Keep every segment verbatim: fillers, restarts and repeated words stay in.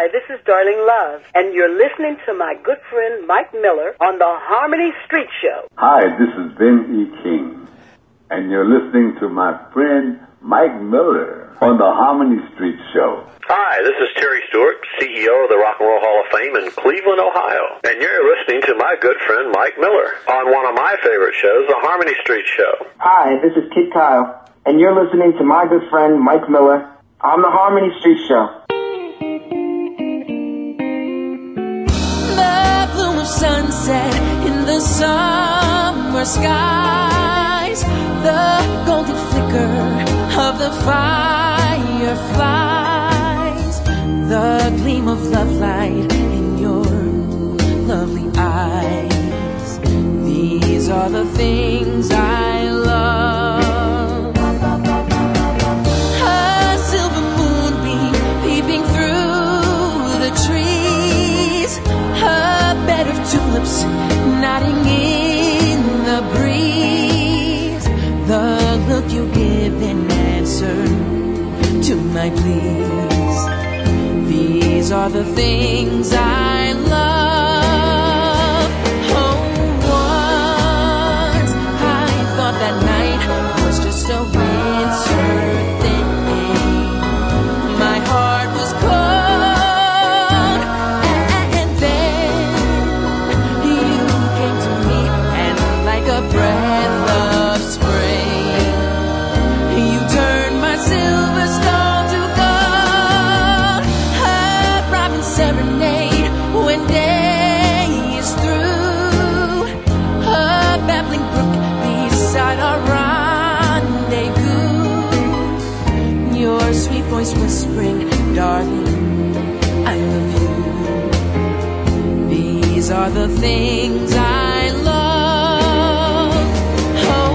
Hi, this is Darling Love, and you're listening to my good friend Mike Miller on the Harmony Street Show. Hi, this is Ben E. King, and you're listening to my friend Mike Miller on the Harmony Street Show. Hi, this is Terry Stewart, C E O of the Rock and Roll Hall of Fame in Cleveland, Ohio. And you're listening to my good friend Mike Miller on one of my favorite shows, the Harmony Street Show. Hi, this is Kid Kyle, and you're listening to my good friend Mike Miller on the Harmony Street Show. The bloom of sunset in the summer skies, the golden flicker of the fireflies, the gleam of love light in your lovely eyes. These are the things I love. A silver moonbeam peeping through the trees, a bed of tulips nodding in the breeze, the look you give in answer to my pleas. These are the things I love. Oh, once I thought that night was just a winter thing. My heart was cold, and then you came to me, and like a breath of spring, you turned my silver stone to gold. A robin serenade when day is through, a babbling brook beside our rendezvous, your sweet voice whispering, darling, I love you. These are the things I love. Oh,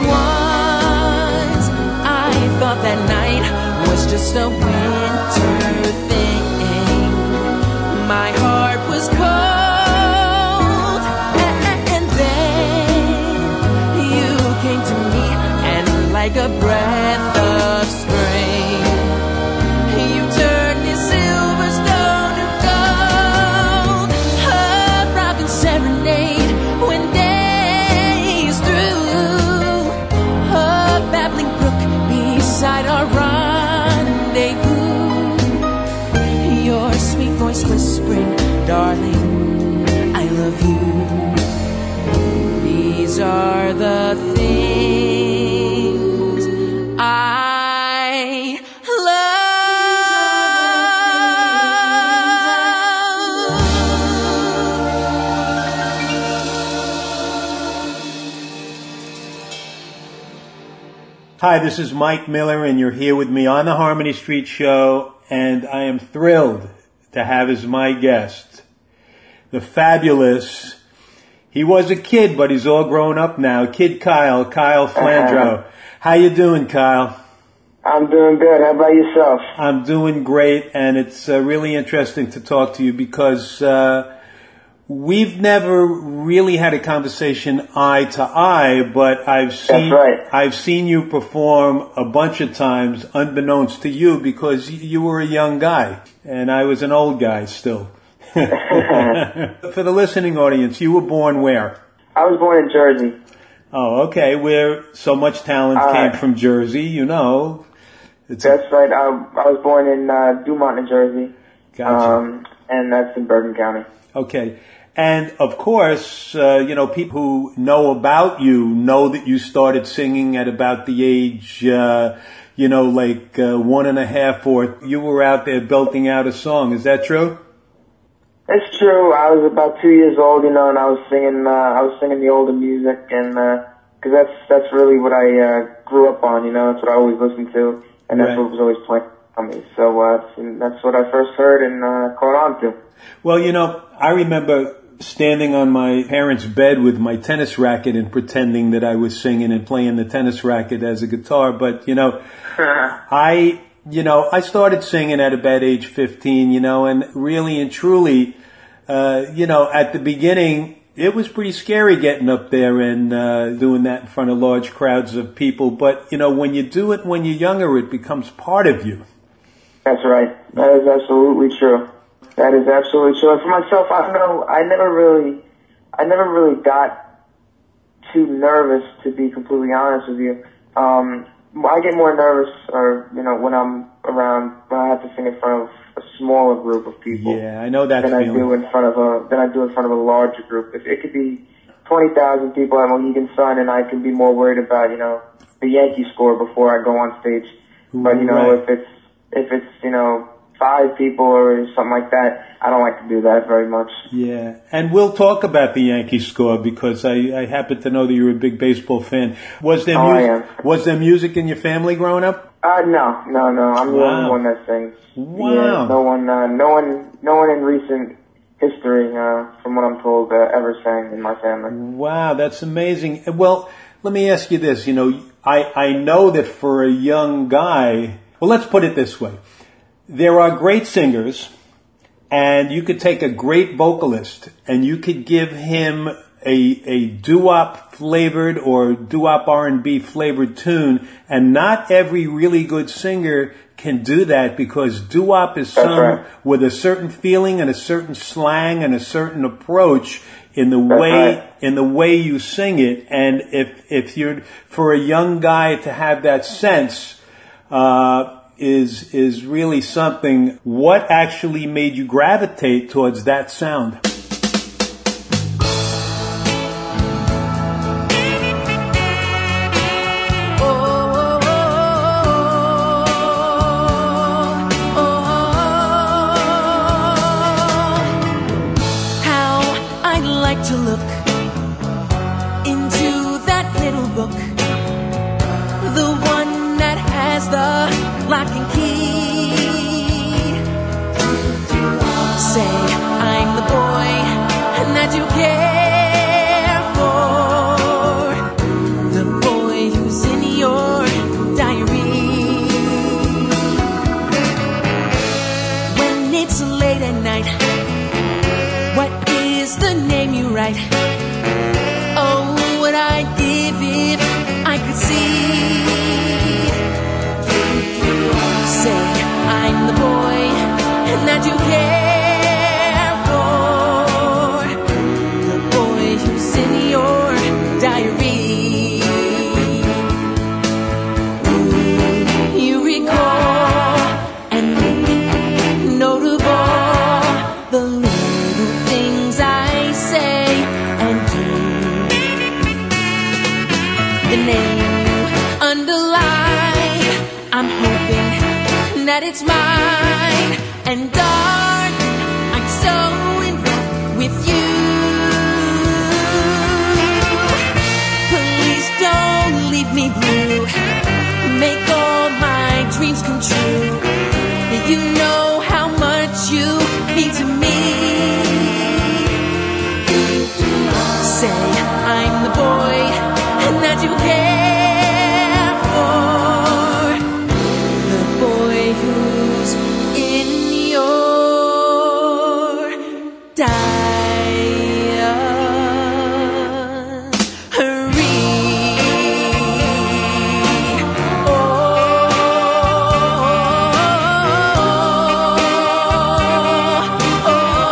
once I thought that night was just a winter thing. My heart was cold, and then you came to me, and like a breath of spring, you turned this silver stone to gold. A robin serenade when day is through, a babbling brook beside our rendezvous, your sweet voice whispering, darling, I love you. These are the things I Hi, this is Mike Miller, and you're here with me on the Harmony Street Show, and I am thrilled to have as my guest the fabulous, he was a kid, but he's all grown up now, Kid Kyle, Kyle Flandro. Uh-huh. How you doing, Kyle? I'm doing good. How about yourself? I'm doing great, and it's uh, really interesting to talk to you because uh, we've never really had a conversation eye to eye, but I've seen That's right. I've seen you perform a bunch of times, unbeknownst to you, because you were a young guy and I was an old guy still. For the listening audience, you were born where? I was born in Jersey. Oh, okay. Where so much talent uh, came from Jersey, you know. It's that's a, right. I, I was born in uh, Dumont, New Jersey. Gotcha. Um, and that's in Bergen County. Okay. And, of course, uh, you know, people who know about you know that you started singing at about the age, uh, you know, like uh, one and a half, or you were out there belting out a song. Is that true? It's true. I was about two years old, you know, and I was singing, uh, I was singing the older music, and, uh, cause that's, that's really what I, uh, grew up on, you know, that's what I always listened to, and that's Right. what was always playing on me. So, uh, that's what I first heard and, uh, caught on to. Well, you know, I remember standing on my parents' bed with my tennis racket and pretending that I was singing and playing the tennis racket as a guitar. But, you know, I, you know, I started singing at about age fifteen, you know, and really and truly, uh, you know, at the beginning, it was pretty scary getting up there and uh, doing that in front of large crowds of people. But, you know, when you do it when you're younger, it becomes part of you. That's right. That is absolutely true. That is absolutely true. And for myself, I don't know, I never really, I never really got too nervous, to be completely honest with you. Um, I get more nervous, or you know, when I'm around, when I have to sing in front of a smaller group of people. Yeah, I know that than feeling. I do in front of a than I do in front of a larger group. If it could be twenty thousand people at Mohegan Sun, and I can be more worried about, you know, the Yankee score before I go on stage. But you know, Right. if it's if it's you know five people or something like that, I don't like to do that very much. Yeah, and we'll talk about the Yankee score because I, I happen to know that you're a big baseball fan. Was there Oh, I music? am. Was there music in your family growing up? Uh, no, no, no. I'm the Wow. only one that sings. Wow. Yeah, no one, uh, no one, no one in recent history, uh, from what I'm told, uh, ever sang in my family. Wow, that's amazing. Well, let me ask you this. You know, I, I know that for a young guy, well, let's put it this way. There are great singers, and you could take a great vocalist, and you could give him a, a doo-wop flavored or doo-wop R and B flavored tune, and not every really good singer can do that because doo-wop is That's sung right. with a certain feeling and a certain slang and a certain approach in the That's way right. in the way you sing it. And if if you're for a young guy to have that sense uh, is is really something. What actually made you gravitate towards that sound? To look into that little book, the one that has the lock and key. Say I'm the boy that you care for, the boy who's in your diary. When it's late at night, what is the name you write? Oh, what I'd give if I could see. Say I'm the boy that you care for, the boy who's in your diary. You recall and make note of all the little things I say and do. The name you underline, I'm hoping that it's mine. And darling, I'm so in love with you. Please don't leave me blue. Make all my dreams come true. You know how much you mean to me. Say I'm the boy that you care for, the boy who's in your diary. Oh, oh,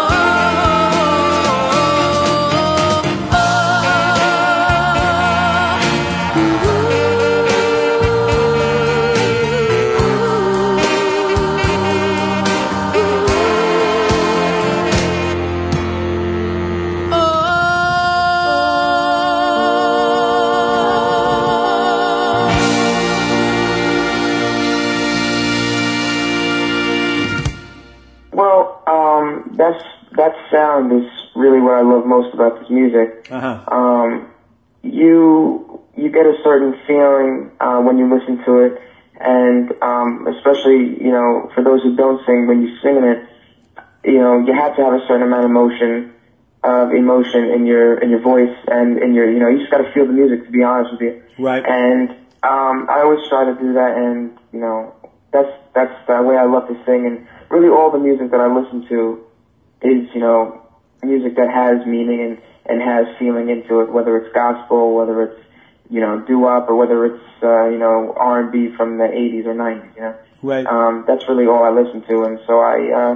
Well, um, that's that sound is really what I love most about this music. Uh-huh. Um, you you get a certain feeling uh, when you listen to it, and um, especially you know for those who don't sing, when you're singing it, you know you have to have a certain amount of emotion, of emotion in your in your voice and in your you know you just got to feel the music, to be honest with you. Right. And um, I always try to do that, and you know that's that's the way I love to sing, and really all the music that I listen to is you know music that has meaning and and has feeling into it, whether it's gospel, whether it's you know doo-wop, or whether it's uh, you know R and B from the eighties or nineties. You know, Right. um, that's really all I listen to, and so I uh,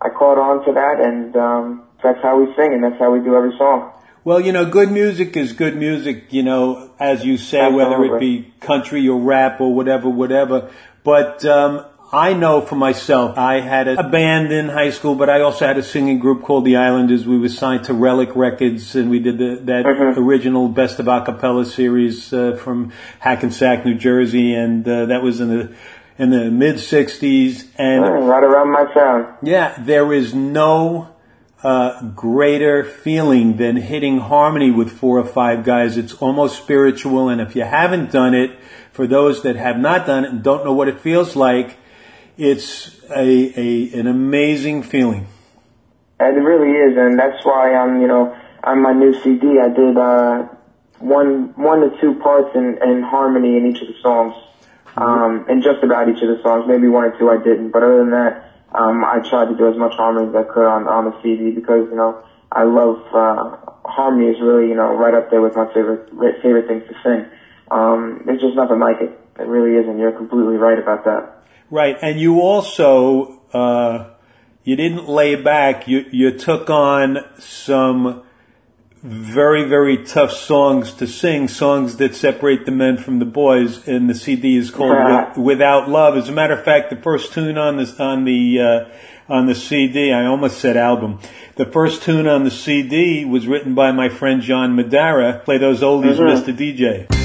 I caught on to that, and um, that's how we sing, and that's how we do every song. Well, you know, good music is good music, you know, as you say, Absolutely. whether it be country or rap or whatever, whatever. But um, I know for myself, I had a, a band in high school, but I also had a singing group called the Islanders. We were signed to Relic Records, and we did the, that mm-hmm. original Best of Acapella series uh, from Hackensack, New Jersey, and uh, that was in the in the mid sixties. And mm, right around my town. Yeah, there is no uh greater feeling than hitting harmony with four or five guys. It's almost spiritual, and if you haven't done it, for those that have not done it and don't know what it feels like, it's a, a an amazing feeling. And it really is, and that's why I'm, you know, on my new C D, I did uh one one to two parts in, in harmony in each of the songs, um, in just about each of the songs. Maybe one or two I didn't, but other than that, Um, I tried to do as much harmony as I could on, on the C D because, you know, I love, uh, harmony is really, you know, right up there with my favorite, favorite things to sing. Um, there's just nothing like it. It really is, and you're completely right about that. Right, and you also, uh, you didn't lay back. You, you took on some very, very tough songs to sing, songs that separate the men from the boys, and the C D is called uh-huh. Without Love. As a matter of fact, the first tune on the on the uh, on the C D, I almost said album. The first tune on the C D was written by my friend John Madara. Play those oldies, mm-hmm. Mister D J.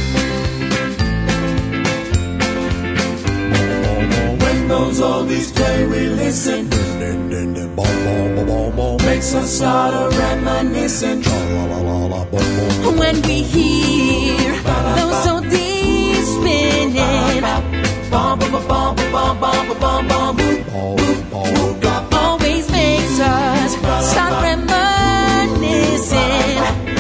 When those oldies play, we listen. Makes us start a reminiscing. When we hear those oldies spinning, always makes us start reminiscing.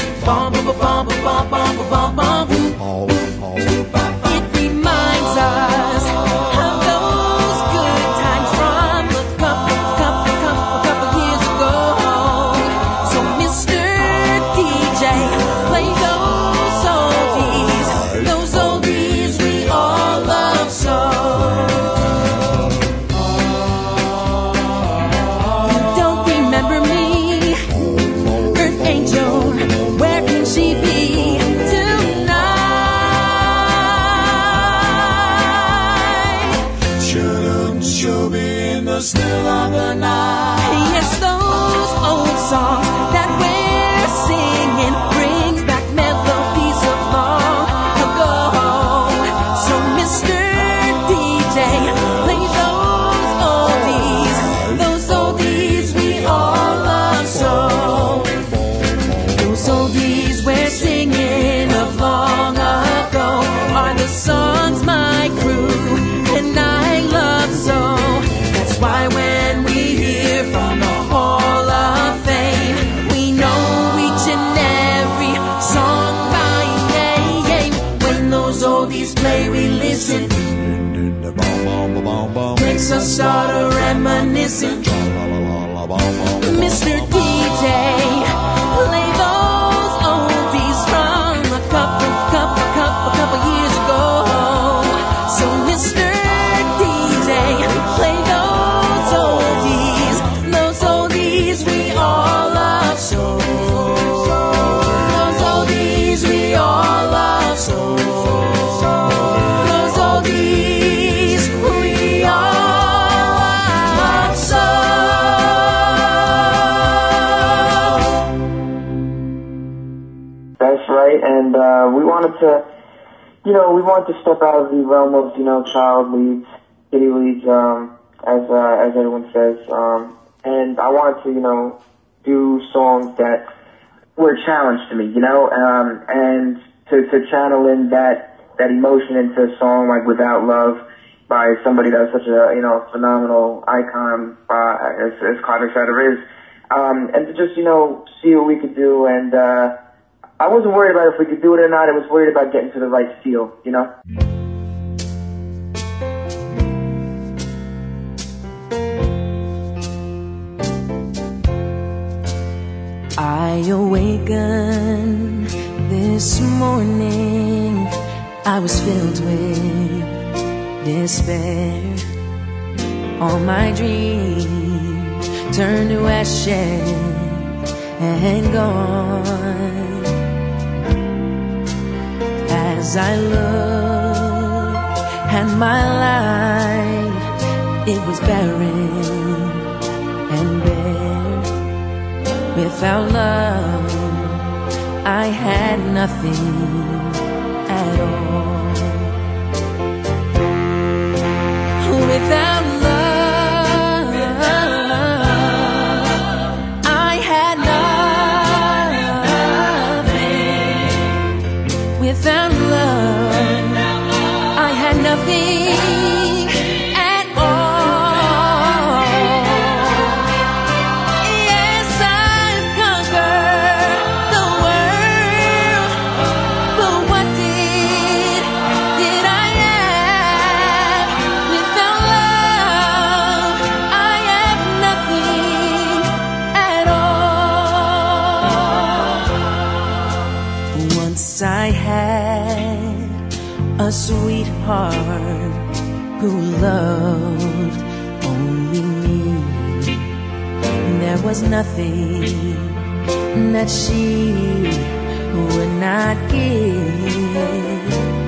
It reminds us of those good times from a couple, couple, couple, couple years ago. So Mister D J, play those oldies, those oldies we all love so. You don't remember me, Earth Angel, where can she be tonight? Shouldn't you be in the still of the night? Yes, those old songs that we're singing brings back melodies of long ago. So Mister D J, play those oldies, those oldies we all love so. Those oldies we're singing of long ago are the songs my crew and I love so. That's why when we hear from the Hall of Fame, we know each and every song by name. When those oldies play, we listen. Makes us start a reminiscing. Mister D J, play those oldies from a couple, couple, couple, couple years ago. So Mister D J, play those oldies, those oldies we all love so. Those oldies we all love so. Those oldies we all love so. That's right, and uh, we wanted to, you know, we wanted to step out of the realm of, you know, child leads, kitty leads, um, as uh, as everyone says, um, and I wanted to, you know, do songs that were a challenge to me, you know, um, and to, to channel in that that emotion into a song like Without Love by somebody that's such a, you know, phenomenal icon uh, as, as Carter Sutter is, um, and to just, you know, see what we could do. And uh, I wasn't worried about if we could do it or not. I was worried about getting to the right feel, you know? I awakened this morning, I was filled with despair. All my dreams turn to ashes and gone. As I looked at my life, it was barren and bare. Without love, I had nothing at all. Without love, I had nothing. Without love, I had nothing at all. Yes, I've conquered the world, but what did, did I have? Without love, I have nothing at all. Once I had a sweetheart who loved only me. There was nothing that she would not give.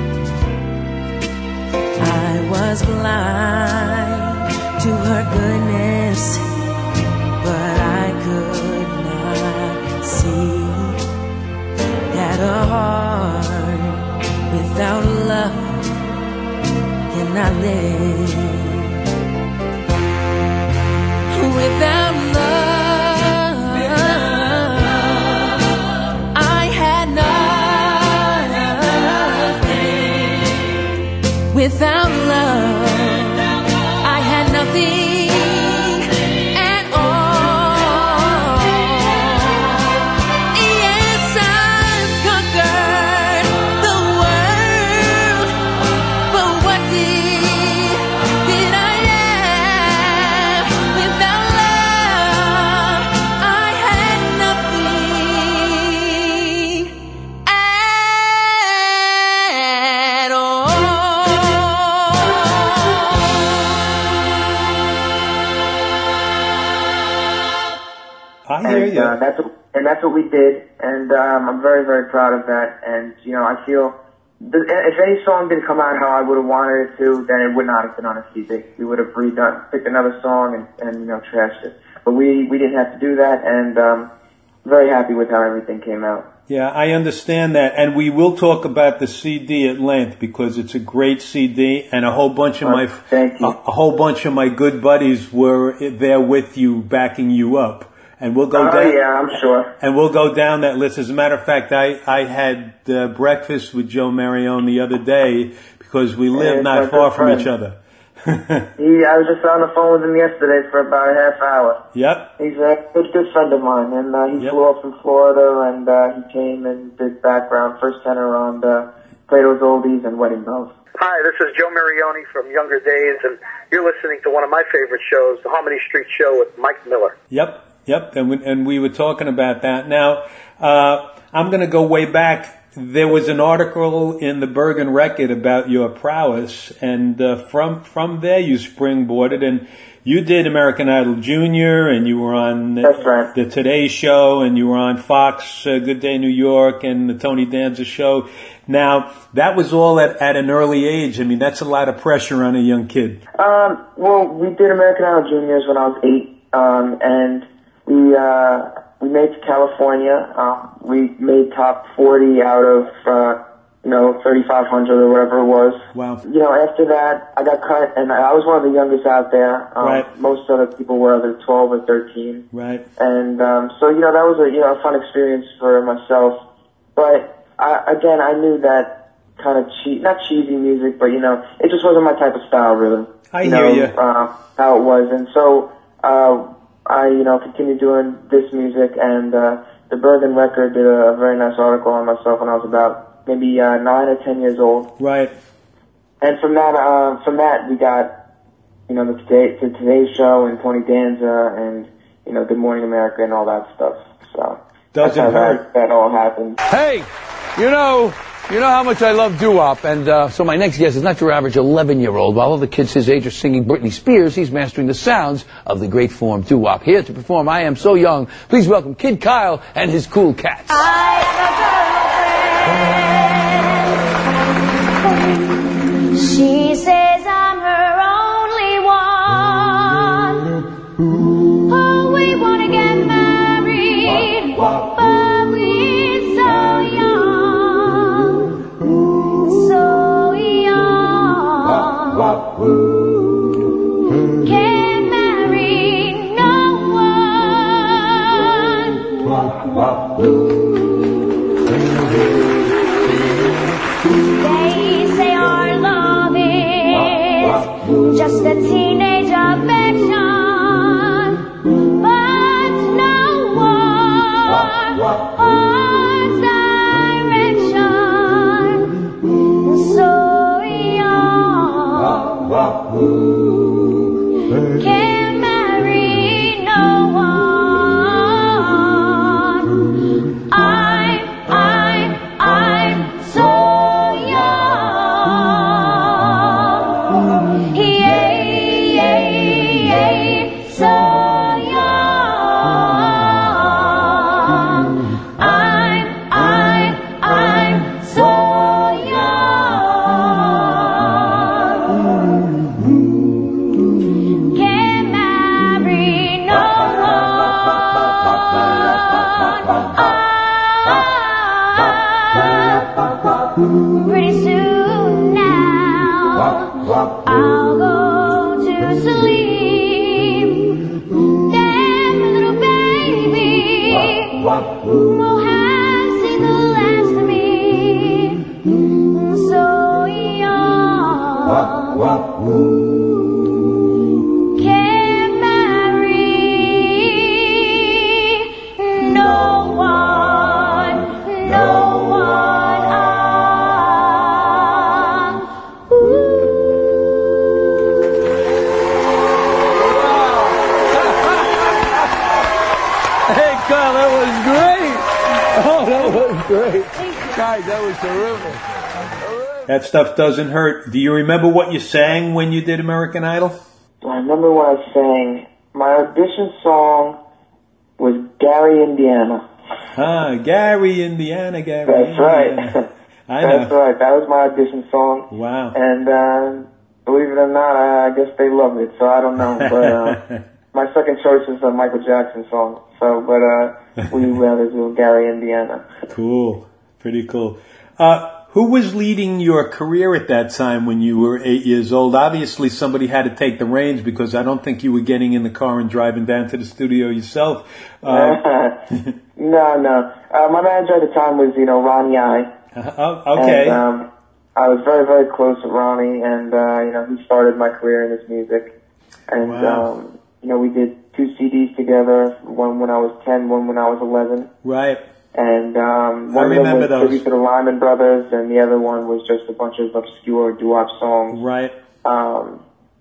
I was blind to her goodness, but I could not see that a heart without love cannot live. Without love, I had nothing. Without love, I had nothing at all. Yes, I've conquered the world, but what did, did I have? Without love, I had nothing at all. I hear And you. uh, that's what, and that's what we did, and um, I'm very, very proud of that. And you know, I feel th- if any song didn't come out how I would have wanted it to, then it would not have been on a C D. We would have redone, picked another song, and, and you know, trashed it. But we we didn't have to do that, and um, very happy with how everything came out. Yeah, I understand that, and we will talk about the C D at length because it's a great C D, and a whole bunch of Oh, my thank you. a, a whole bunch of my good buddies were there with you, backing you up, and we'll go Oh down. yeah, I'm sure. And we'll go down that list. As a matter of fact, I I had uh, breakfast with Joe Marione the other day because we live it's my not far good from friend. each other. He, I was just on the phone with him yesterday for about a half hour. Yep. He's a good, good friend of mine, and uh, he Yep. flew up from Florida, and uh, he came and did background, first tenor on uh, Plato's Oldies and Wedding Bells. Hi, this is Joe Marione from Younger Days, and you're listening to one of my favorite shows, The Harmony Street Show with Mike Miller. Yep. Yep. And we, and we were talking about that. Now, uh, I'm going to go way back. There was an article in the Bergen Record about your prowess, and uh, from from there you springboarded, and you did American Idol Junior, and you were on That's right. the Today Show, and you were on Fox, uh, Good Day New York, and the Tony Danza Show. Now, that was all at, at an early age. I mean, that's a lot of pressure on a young kid. Um, well, we did American Idol Juniors when I was eight, um, and we uh, we made to California. Uh, we made top forty out of uh, you know thirty-five hundred or whatever it was. Wow. You know, after that, I got cut, and I was one of the youngest out there. Um, Right. Most other people were either twelve or thirteen. Right. And um, so, you know, that was a you know a fun experience for myself. But I, again, I knew that kind of cheap, not cheesy music, but you know, it just wasn't my type of style, really. I you hear know, you. Uh, how it was, and so uh, I, you know, continued doing this music, and uh, the Bergen Record did a, a very nice article on myself when I was about maybe uh, nine or ten years old. Right. And from that, uh, from that, we got, you know, the Today, the Today Show and Tony Danza and, you know, Good Morning America and all that stuff. So Doesn't that's how hurt. That, that all happened. Hey, you know, You know how much I love doo-wop, and uh, so my next guest is not your average eleven-year-old. While other kids his age are singing Britney Spears, he's mastering the sounds of the great form doo-wop. Here to perform I Am So Young, please welcome Kid Kyle and his Cool Cats. I have a girlfriend. She says I'm her only one. Oh, we want to get married, but we're so young, so young. Can't marry no one. They say our love is just a teenage affection, but no one wants direction. So young, can't marry no one. I'm, I'm, I'm so young. Yeah, yeah, yeah, so young. I'm, I'm, I'm so young. Can't marry no one. Pretty soon now, I'll go to sleep. Then my little baby will have seen the last of me. So young, can't marry no one, no one. Ah, ooh. Hey, Kyle, that was great. Oh, that was great. Guys, that was terrific. That stuff doesn't hurt. Do you remember what you sang when you did American Idol? I remember what I sang. My audition song was Gary, Indiana. Ah, Gary, Indiana, Gary. That's right. Indiana. I know. That's right. That was my audition song. Wow. And uh, believe it or not, I, I guess they loved it. So I don't know. But uh, my second choice is a Michael Jackson song. So, but uh, we rather do Gary, Indiana. Cool. Pretty cool. Uh, who was leading your career at that time when you were eight years old? Obviously, somebody had to take the reins because I don't think you were getting in the car and driving down to the studio yourself. Uh, no, no. Uh, my manager at the time was, you know, Ronnie I. Uh, okay. And, um, I was very, very close with Ronnie, and uh, you know, he started my career in his music. And Wow. um, you know, we did two C Ds together. One when I was ten, one when I was eleven. Right. And um, I one of them remember was those. tribute to the Lyman Brothers, and the other one was just a bunch of obscure doo-wop songs. Right. Um,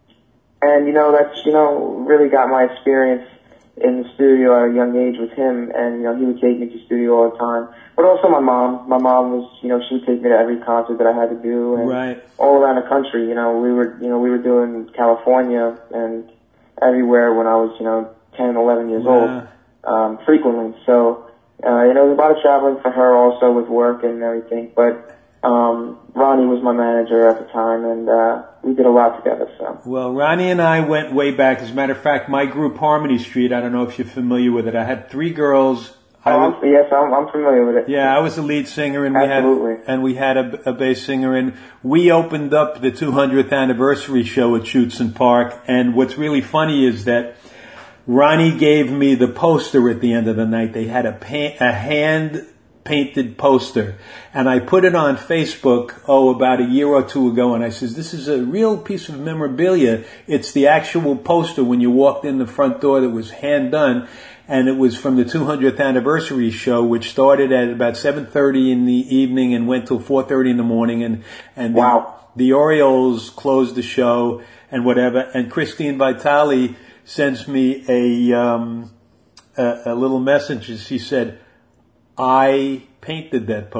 and you know, that's you know really got my experience in the studio at a young age with him, and you know he would take me to the studio all the time. But also my mom. My mom was, you know, she would take me to every concert that I had to do, and Right. all around the country. You know, we were, you know, we were doing California and everywhere when I was, you know, ten, eleven years Wow. old, um, frequently. So, uh, you know, there was a lot of traveling for her also with work and everything. But um, Ronnie was my manager at the time, and uh, we did a lot together. So. Well, Ronnie and I went way back. As a matter of fact, my group Harmony Street, I don't know if you're familiar with it. I had three girls. I Oh, was, I'm, yes, I'm, I'm familiar with it. yeah, I was the lead singer, and we Absolutely. had and we had a, a bass singer, and we opened up the two hundredth anniversary show at Schutzen Park. And what's really funny is that Ronnie gave me the poster at the end of the night. They had a pa- a hand painted poster, and I put it on Facebook, oh, about a year or two ago, and I says, this is a real piece of memorabilia. It's the actual poster when you walked in the front door that was hand done, and it was from the two hundredth anniversary show, which started at about seven thirty in the evening and went till four thirty in the morning, and, and Wow. the, the Orioles closed the show and whatever, and Christine Vitale sends me a, um, a, a little message, and she said, I painted that poster.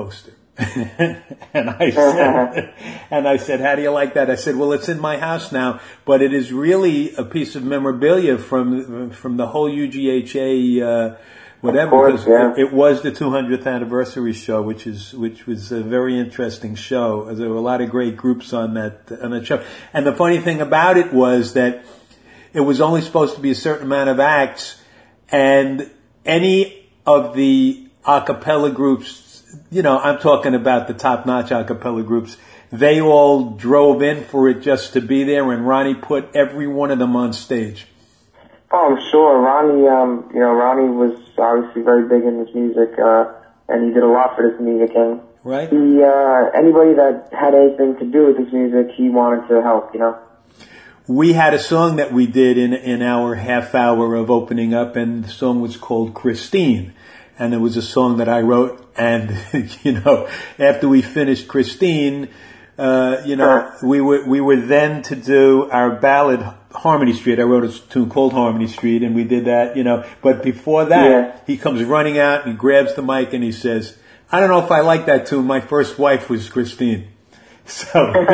and I said, and I said, how do you like that? I said, well, it's in my house now, but it is really a piece of memorabilia from from the whole U G H A, uh, whatever, course, because yeah. it, it was the two hundredth anniversary show, which is which was a very interesting show. There were a lot of great groups on that on that show, and the funny thing about it was that it was only supposed to be a certain amount of acts, and any of the a cappella groups. You know, I'm talking about the top-notch a cappella groups. They all drove in for it just to be there, and Ronnie put every one of them on stage. Oh, I'm sure. Ronnie, um, you know, Ronnie was obviously very big in his music, uh, and he did a lot for this music. And right. he, uh, anybody that had anything to do with his music, he wanted to help, you know. We had a song that we did in, in our half hour of opening up, and the song was called Christine. And it was a song that I wrote, and, you know, after we finished Christine, uh, you know, we were, we were then to do our ballad, Harmony Street. I wrote a tune called Harmony Street, and we did that, you know, but before that, yeah. he comes running out and he grabs the mic and he says, I don't know if I like that tune. My first wife was Christine. So,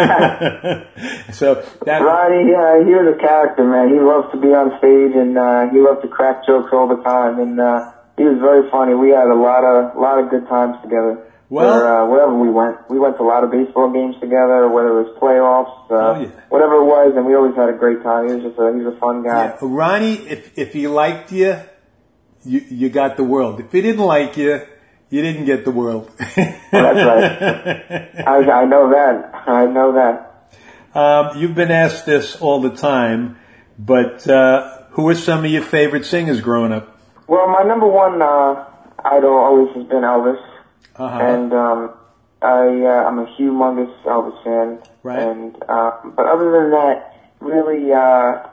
so that. Ronnie, yeah, he was a character, man. He loves to be on stage, and, uh, he loves to crack jokes all the time, and, uh, he was very funny. We had a lot of, lot of good times together. Well, where, uh, wherever we went, we went to a lot of baseball games together, whether it was playoffs, uh, oh, yeah. whatever it was, and we always had a great time. He was just a, he was a fun guy. Yeah. Ronnie, if, if he liked you, you, you got the world. If he didn't like you, you didn't get the world. That's right. I, I know that. I know that. Um, you've been asked this all the time, but, uh, who are some of your favorite singers growing up? Well, my number one, uh, idol always has been Elvis. Uh-huh. And, um, I, uh, I'm a humongous Elvis fan. Right. And, uh, but other than that, really, uh,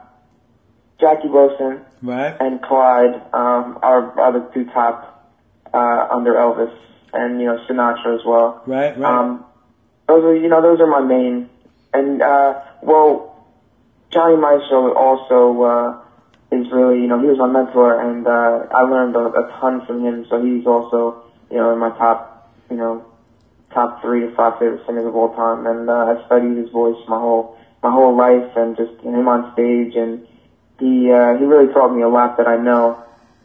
Jackie Wilson. Right. And Clyde, um, are, are the two top, uh, under Elvis. And, you know, Sinatra as well. Right, right. Um, those are, you know, those are my main. And, uh, well, Johnny Maestro also, uh, is really, you know, he was my mentor, and uh, I learned a, a ton from him. So he's also, you know, in my top, you know, top three to five favorite singers of all time. And uh, I studied his voice my whole my whole life, and just him on stage, and he uh, he really taught me a lot that I know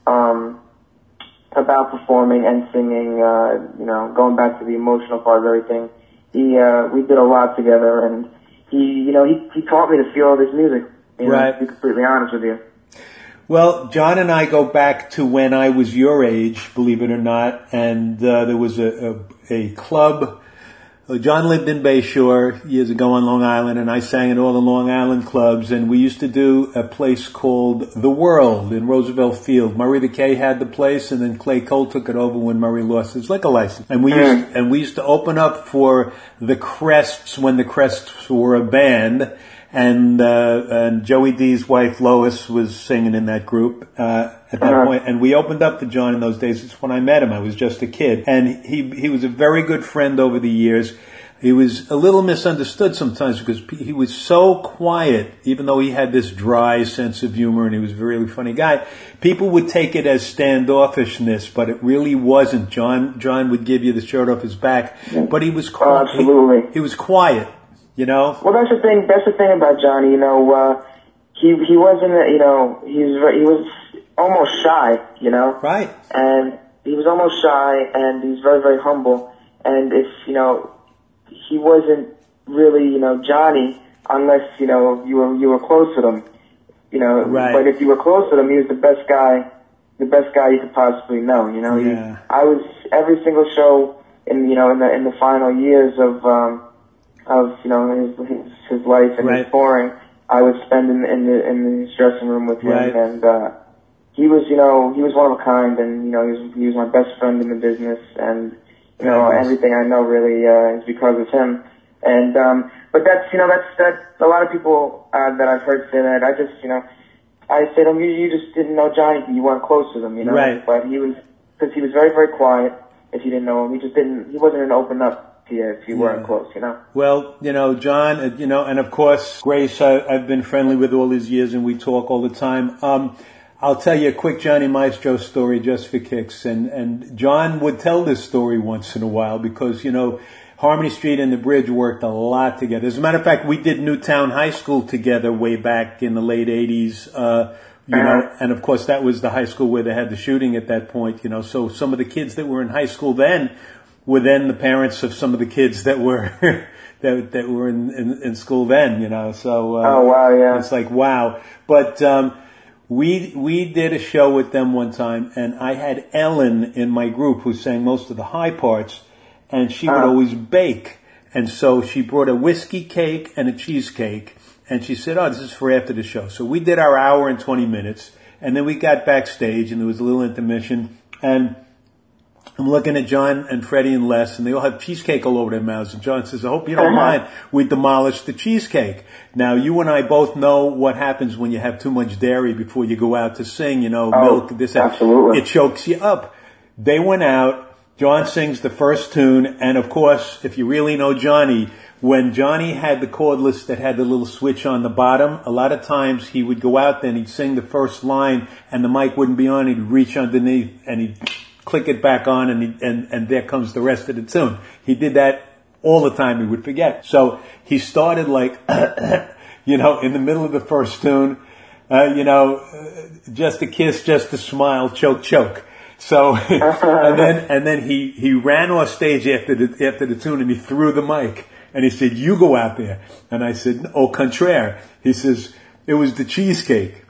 um, about performing and singing. Uh, you know, going back to the emotional part of everything, he uh, we did a lot together, and he, you know, he he taught me to feel this music. You know, right. To be completely honest with you. Well, John and I go back to when I was your age, believe it or not, and uh, there was a, a, a club. Uh, John lived in Bayshore years ago on Long Island, and I sang at all the Long Island clubs, and we used to do a place called The World in Roosevelt Field. Murray the K had the place, and then Clay Cole took it over when Murray lost his liquor license. And we used, and we used to open up for the Crests when the Crests were a band. And, uh, and Joey D's wife Lois was singing in that group, uh, at that uh-huh. point. And we opened up for John in those days. It's when I met him. I was just a kid. And he, he was a very good friend over the years. He was a little misunderstood sometimes because he was so quiet, even though he had this dry sense of humor and he was a really funny guy. People would take it as standoffishness, but it really wasn't. John, John would give you the shirt off his back, but he was quiet. Oh, absolutely. He, he was quiet. You know? Well, that's the thing. That's the thing about Johnny. You know, uh, he he wasn't. You know, he was he was almost shy. You know, right? And he was almost shy, and he was very very humble. And if you know, he wasn't really you know Johnny unless you know you were you were close to him. You know, right. But if you were close to him, he was the best guy, the best guy you could possibly know. You know, yeah. he, I was every single show in you know in the in the final years of. Um, Of you know his his, his life and right. his touring, I would spend in, in the in the dressing room with him, right. and uh, he was you know he was one of a kind, and you know he was he was my best friend in the business, and you know nice. Everything I know really uh, is because of him, and um, but that's you know that's that a lot of people uh, that I've heard say that I just you know I said to them you, you just didn't know Johnny, you weren't close to him, you know, right. But he was because he was very very quiet. If you didn't know him, he just didn't he wasn't an open up. Yeah, if you weren't yeah. close, you know. Well, you know, John, uh, you know, and of course, Grace, I, I've been friendly with all these years, and we talk all the time. Um, I'll tell you a quick Johnny Maestro story just for kicks. And, and John would tell this story once in a while because, you know, Harmony Street and the Bridge worked a lot together. As a matter of fact, we did Newtown High School together way back in the late eighties, uh, you know, and of course that was the high school where they had the shooting at that point, you know. So some of the kids that were in high school then were then the parents of some of the kids that were that that were in, in, in school then, you know. So uh, oh wow, yeah, it's like wow. But um, we we did a show with them one time, and I had Ellen in my group who sang most of the high parts, and she would uh-huh. always bake, and so she brought a whiskey cake and a cheesecake. And she said, oh, this is for after the show. So we did our hour and twenty minutes. And then we got backstage and there was a little intermission. And I'm looking at John and Freddie and Les and they all have cheesecake all over their mouths. And John says, I hope you don't mind. We demolished the cheesecake. Now, you and I both know what happens when you have too much dairy before you go out to sing, you know, oh, milk, this, that. Absolutely. It chokes you up. They went out. John sings the first tune. And of course, if you really know Johnny, when Johnny had the cordless that had the little switch on the bottom, a lot of times he would go out there and he'd sing the first line and the mic wouldn't be on. He'd reach underneath and he'd click it back on and, he, and, and there comes the rest of the tune. He did that all the time. He would forget. So he started like, you know, in the middle of the first tune, uh, you know, just a kiss, just a smile, choke, choke. So, and then, and then he, he ran off stage after the, after the tune and he threw the mic. And he said, you go out there. And I said, au contraire. He says, it was the cheesecake.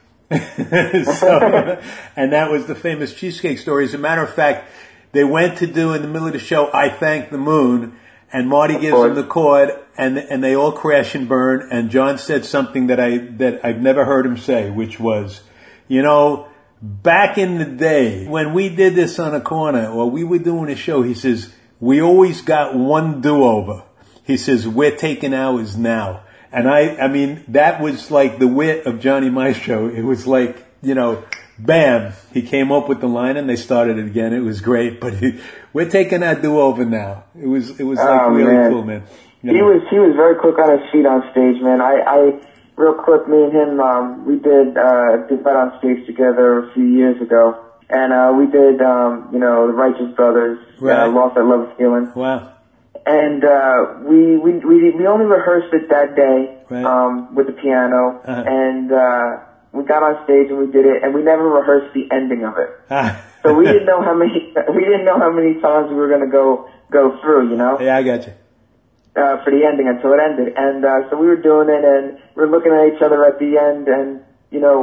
So, and that was the famous cheesecake story. As a matter of fact, they went to do in the middle of the show, I Thank the Moon. And Marty gives them the chord and, and they all crash and burn. And John said something that I, that I've never heard him say, which was, you know, back in the day when we did this on a corner or we were doing a show, he says, we always got one do-over. He says, we're taking ours now. And I, I mean, that was like the wit of Johnny Maestro. It was like, you know, bam, he came up with the line and they started it again. It was great, but he, we're taking our do-over now. It was, it was like oh, really man. cool, man. You he know. was, he was very quick on his feet on stage, man. I, I, real quick, me and him, um, we did, uh, did that on stage together a few years ago. And, uh, we did, um, you know, the Righteous Brothers, right. uh, Lost That Love Feeling. Wow. And, uh, we, we, we, we only rehearsed it that day, right. um, with the piano. Uh-huh. And, uh, we got on stage and we did it, and we never rehearsed the ending of it. Ah. So we didn't know how many, we didn't know how many times we were gonna go, go through, you know? Yeah, I got you. Uh, for the ending until it ended. And, uh, so we were doing it and we were looking at each other at the end and, you know,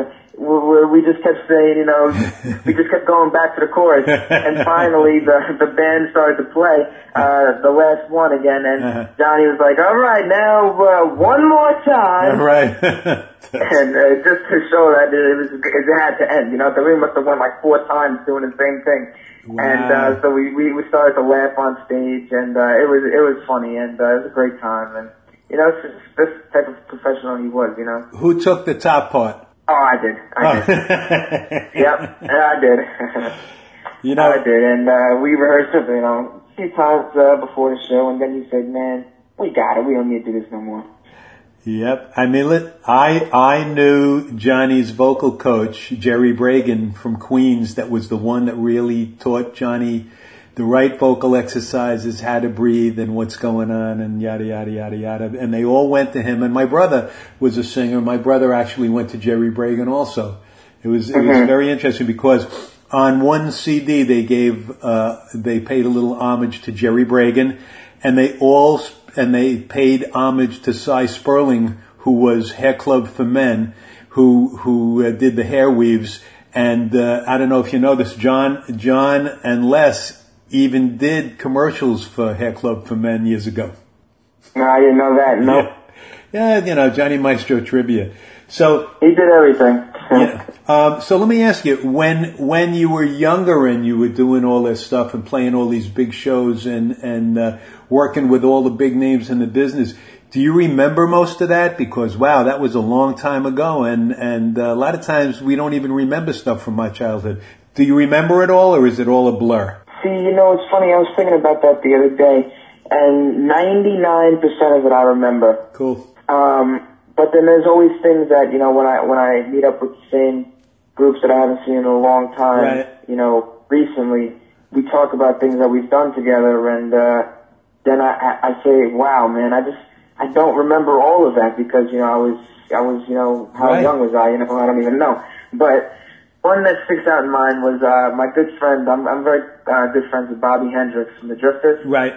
we, we just kept saying, you know, we just kept going back to the chorus. And finally the, the band started to play, uh, the last one again. And uh-huh. Johnny was like, all right, now, uh, one more time. Right. And, uh, just to show that it was, it had to end, you know, so we must have went like four times doing the same thing. Wow. And, uh, so we, we, we started to laugh on stage and, uh, it was, it was funny and, uh, it was a great time. And, you know, it's just this type of professional he was, you know. Who took the top part? Oh, I did. I did. Yep, I did. You know, I did, and uh, we rehearsed it, you know, a few times uh, before the show, and then he said, "Man, we got it. We don't need to do this no more." Yep. I mean, let, I I knew Johnny's vocal coach, Jerry Bragan from Queens. That was the one that really taught Johnny the right vocal exercises, how to breathe and what's going on and yada, yada, yada, yada. And they all went to him. And my brother was a singer. My brother actually went to Jerry Bragan also. It was, it was very interesting because on one C D they gave, uh, they paid a little homage to Jerry Bragan and they all, and they paid homage to Cy Sperling, who was Hair Club for Men, who, who uh, did the hair weaves. And, uh, I don't know if you know this, John, John and Les even did commercials for Hair Club for Men years ago. No, I didn't know that. No. Nope. Yeah. yeah, you know, Johnny Maestro trivia. So he did everything. yeah. Um, so let me ask you, when when you were younger and you were doing all this stuff and playing all these big shows and and uh, working with all the big names in the business, do you remember most of that? Because wow, that was a long time ago, and and uh, a lot of times we don't even remember stuff from my childhood. Do you remember it all, or is it all a blur? See, you know, it's funny. I was thinking about that the other day, and ninety-nine percent of it I remember. Cool. Um, but then there's always things that, you know, when I when I meet up with the same groups that I haven't seen in a long time, Right. you know, recently, we talk about things that we've done together, and uh, then I, I, I say, wow, man, I just, I don't remember all of that because, you know, I was, I was, you know, how Right. young was I? You know, I don't even know. But one that sticks out in mind was uh, my good friend, I'm, I'm very uh, good friends with Bobby Hendricks from the Drifters. Right.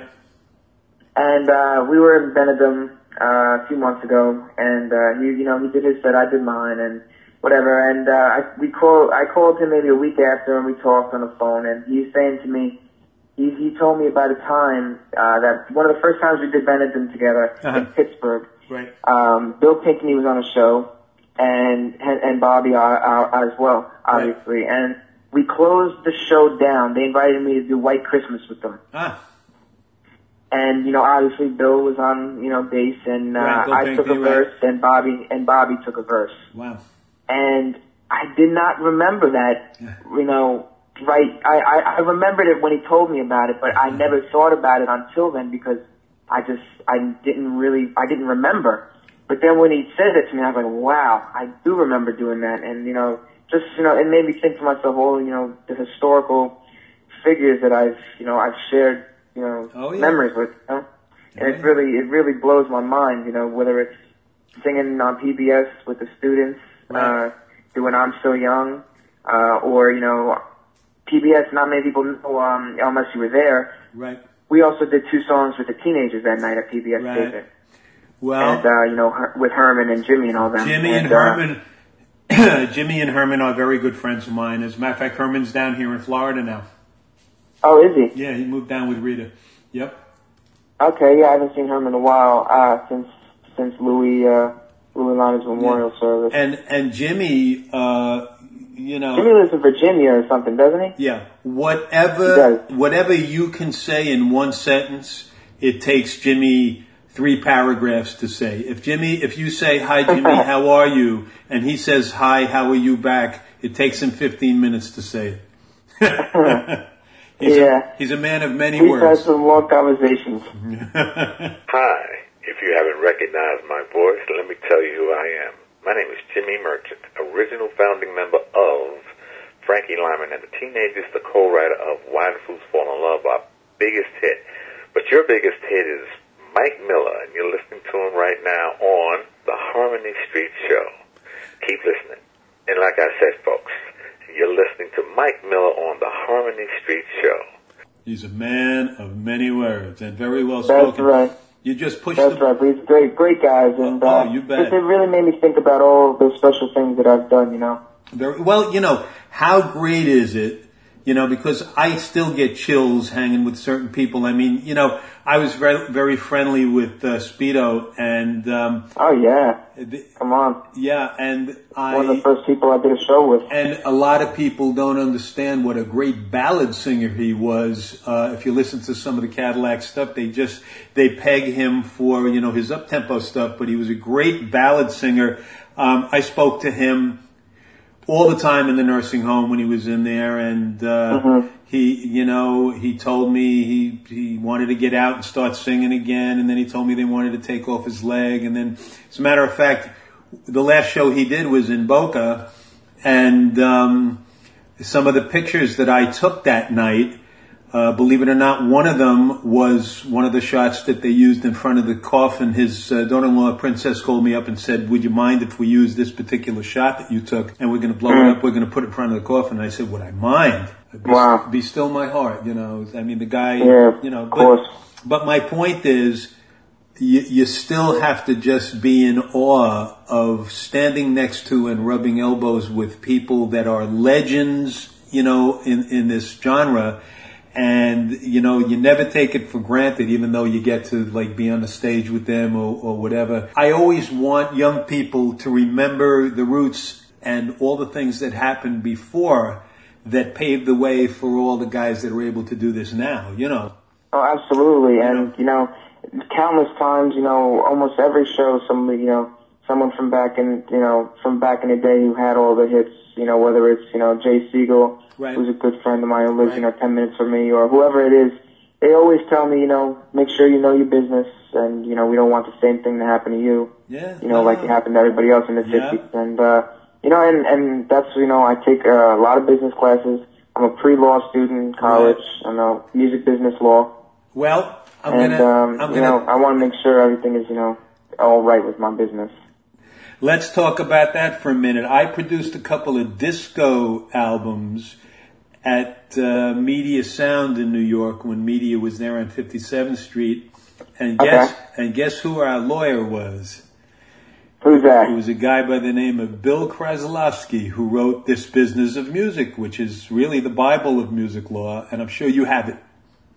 And uh, we were in Benedum uh, a few months ago, and uh, he, you know, he did his set, I did mine, and whatever. And uh, I, we called, I called him maybe a week after, and we talked on the phone. And he's saying to me, he, he told me about a time uh, that one of the first times we did Benedum together Uh-huh. in Pittsburgh. Right. Um, Bill Pinkney was on a show, and and, and Bobby uh, uh, as well, obviously. Right. And we closed the show down. They invited me to do White Christmas with them. Ah. And, you know, obviously Bill was on, you know, bass, and uh, Right, Bill I took a Pinkney, right. verse, and Bobby and Bobby took a verse. Wow. And I did not remember that, you know, right. I, I, I remembered it when he told me about it, but I never thought about it until then because I just, I didn't really, I didn't remember. But then when he said it to me, I was like, wow, I do remember doing that. And, you know, just, you know, it made me think to myself, all, you know, the historical figures that I've, you know, I've shared, you know, Oh, yeah. memories with, you know? And Yeah. it really, it really blows my mind, you know, whether it's singing on P B S with the students, Right. uh, doing I'm Still Young, uh, or, you know, P B S, not many people know, um, unless you were there. Right. We also did two songs with the teenagers that night at P B S Right. Station. Well, And, uh, you know, Her- with Herman and Jimmy and all that. Jimmy and uh, Herman, Jimmy and Herman are very good friends of mine. As a matter of fact, Herman's down here in Florida now. Oh, is he? Yeah, he moved down with Rita. Yep. Okay, yeah, I haven't seen Herman in a while, uh, since, since Louis, uh, Louis Lana's memorial service. And and Jimmy, uh, you know, Jimmy lives in Virginia or something, doesn't he? yeah, He whatever does. whatever you can say in one sentence, it takes Jimmy three paragraphs to say. If Jimmy, if you say hi, Jimmy, how are you, and he says hi, how are you back, it takes him fifteen minutes to say it. he's Yeah. a, he's a man of many We've had words. some long conversations. Hi. If you haven't recognized my voice, let me tell you who I am. My name is Jimmy Merchant, original founding member of Frankie Lyman and the Teenagers, the co-writer of Why the Fools Fall in Love, our biggest hit. But your biggest hit is Mike Miller, and you're listening to him right now on the Harmony Street Show. Keep listening. And like I said, folks, you're listening to Mike Miller on the Harmony Street Show. He's a man of many words and very well spoken. That's right. You just push That's the right. But he's great, great guys, and Oh, uh, you bet. It, it really made me think about all the special things that I've done. You know. Very, well, you know, how great is it, you know, because I still get chills hanging with certain people. I mean, you know, I was very, very friendly with uh, Speedo, and, um, Oh yeah. the, Come on. yeah, and I, One of the first people I did a show with. and a lot of people don't understand what a great ballad singer he was. Uh, if you listen to some of the Cadillac stuff, they just, they peg him for, you know, his up-tempo stuff, but he was a great ballad singer. Um, I spoke to him all the time in the nursing home when he was in there, and uh, Mhm. he, you know, he told me he he wanted to get out and start singing again, and then he told me they wanted to take off his leg, and then, as a matter of fact, the last show he did was in Boca, and um, some of the pictures that I took that night, uh, believe it or not, one of them was one of the shots that they used in front of the coffin. His uh, daughter-in-law, Princess, called me up and said, would you mind if we use this particular shot that you took and we're going to blow it up, we're going to put it in front of the coffin? And I said, would I mind? Be, Wow. be still my heart, you know. I mean, the guy, Yeah, you know. of But, course. but my point is, you, you still have to just be in awe of standing next to and rubbing elbows with people that are legends, you know, in, in this genre. And, you know, you never take it for granted, even though you get to, like, be on the stage with them or, or whatever. I always want young people to remember the roots and all the things that happened before that paved the way for all the guys that are able to do this now, you know. Oh, absolutely. And, you know, countless times, you know, almost every show, somebody, you know, someone from back in, you know, from back in the day who had all the hits, you know, whether it's, you know, Jay Siegel, Right. who's a good friend of mine who lives, Right. you know, ten minutes from me, or whoever it is, they always tell me, you know, make sure you know your business, and, you know, we don't want the same thing to happen to you, Yeah. you know, like it happened to everybody else in the Yeah. fifties. And, uh, you know, and, and that's, you know, I take uh, a lot of business classes. I'm a pre-law student in college. Right. I'm a music business law. Well, I'm and, gonna, um, I'm you gonna, know, I want to make sure everything is, you know, all right with my business. Let's talk about that for a minute. I produced a couple of disco albums at uh, Media Sound in New York when Media was there on fifty-seventh Street. And guess, okay. and guess who our lawyer was? Who's that? It was a guy by the name of Bill Kraslovsky, who wrote This Business of Music, which is really the Bible of music law, and I'm sure you have it.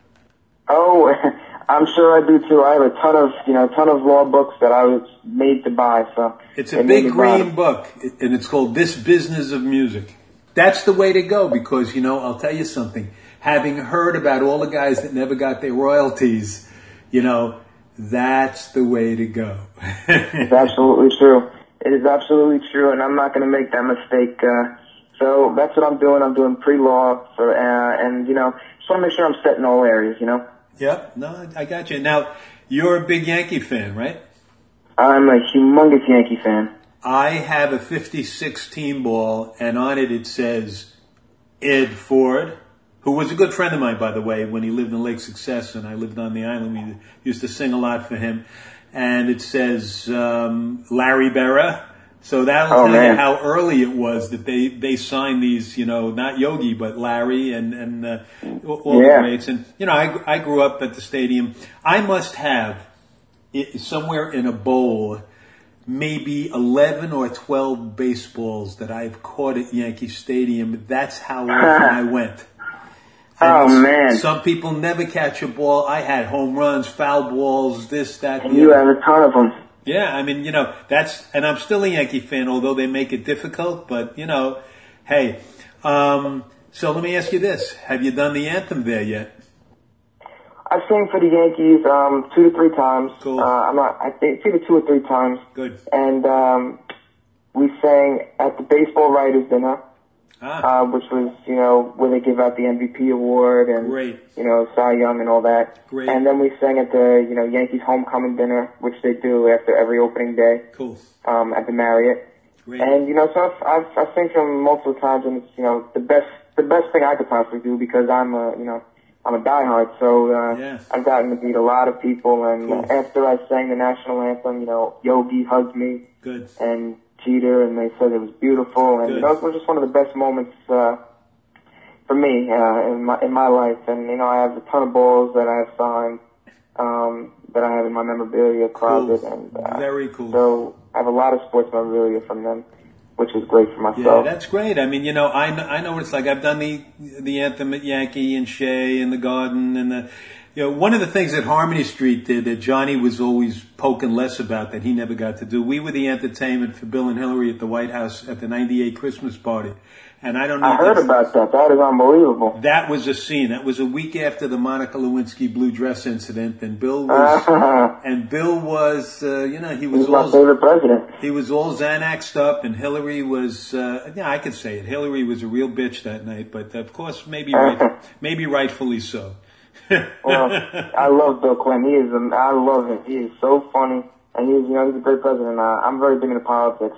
Oh, I'm sure I do too. I have a ton of, you know, a ton of law books that I was made to buy. So it's a big green book, and it's called This Business of Music. That's the way to go because, you know, I'll tell you something. Having heard about all the guys that never got their royalties, you know, that's the way to go. It's absolutely true. It is absolutely true, and I'm not going to make that mistake. Uh, so that's what I'm doing. I'm doing pre-law, for, uh, and, you know, just want to make sure I'm set in all areas, you know? Yep. No, I got you. Now, you're a big Yankee fan, right? I'm a humongous Yankee fan. I have a fifty-six team ball, and on it it says Ed Ford, who was a good friend of mine, by the way, when he lived in Lake Success and I lived on the island. We used to sing a lot for him. And it says um, Larry Berra. So that'll oh, tell man. you how early it was that they, they signed these, you know, not Yogi, but Larry and, and uh, all yeah. the greats. And, you know, I, I grew up at the stadium. I must have it, somewhere in a bowl maybe eleven or twelve baseballs that I've caught at Yankee Stadium. That's how often I went. And oh, man. Some people never catch a ball. I had home runs, foul balls, this, that, and you have a ton of them. Yeah, I mean, you know, that's, and I'm still a Yankee fan, although they make it difficult, but, you know, hey. Um, so let me ask you this. Have you done the anthem there yet? I've sang for the Yankees um, two to three times. Cool. Uh, I'm not, I think either two or three times. Good. And um, we sang at the Baseball Writers Dinner. Ah. Uh, which was, you know, where they give out the M V P award and, Great. you know, Cy Young and all that. Great. And then we sang at the, you know, Yankees homecoming dinner, which they do after every opening day. Cool. Um, at the Marriott. Great. And, you know, so I've, I've, I've sang for them multiple times, and it's, you know, the best, the best thing I could possibly do because I'm a, you know, I'm a diehard. So, uh, yeah. I've gotten to meet a lot of people, and cool. after I sang the national anthem, you know, Yogi hugged me. Good. And Jeter, and they said it was beautiful, and Good. those were just one of the best moments, uh, for me, uh, in my, in my life. And, you know, I have a ton of balls that I have signed, um, that I have in my memorabilia closet. Cool. And, uh, very cool. So I have a lot of sports memorabilia from them, which is great for myself. Yeah, that's great. I mean, you know, I know, I know what it's like. I've done the, the anthem at Yankee and Shea and the Garden and the, you know, one of the things that Harmony Street did that Johnny was always poking less about that he never got to do, we were the entertainment for Bill and Hillary at the White House at the ninety-eight Christmas party. And I don't know. I heard about that. That is unbelievable. That was a scene. That was a week after the Monica Lewinsky blue dress incident, and Bill was, uh, and Bill was, uh, you know, he was He's all, my favorite president. He was all Xanaxed up, and Hillary was, uh, yeah, I could say it. Hillary was a real bitch that night, but of course, maybe, right, maybe rightfully so. Well, I love Bill Clinton. He is, a, I love him. He is so funny, and he's, you know, he's a great president. Uh, I'm very big into politics.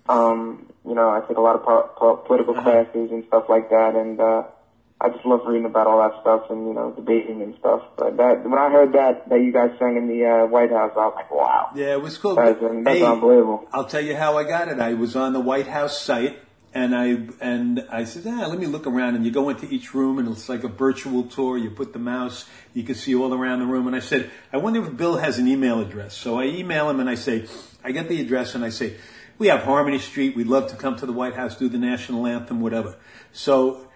Um, you know, I take a lot of po- po- political uh-huh. classes and stuff like that, and uh, I just love reading about all that stuff and, you know, debating and stuff. But that, when I heard that that you guys sang in the uh, White House, I was like, wow. Yeah, it was cool. That's, that's hey, unbelievable. I'll tell you how I got it. I was on the White House site. And I and I said, ah, let me look around. And you go into each room, and it's like a virtual tour. You put the mouse, you can see all around the room. And I said, I wonder if Bill has an email address. So I email him, and I say, I get the address, and I say, we have Harmony Street. We'd love to come to the White House, do the national anthem, whatever. So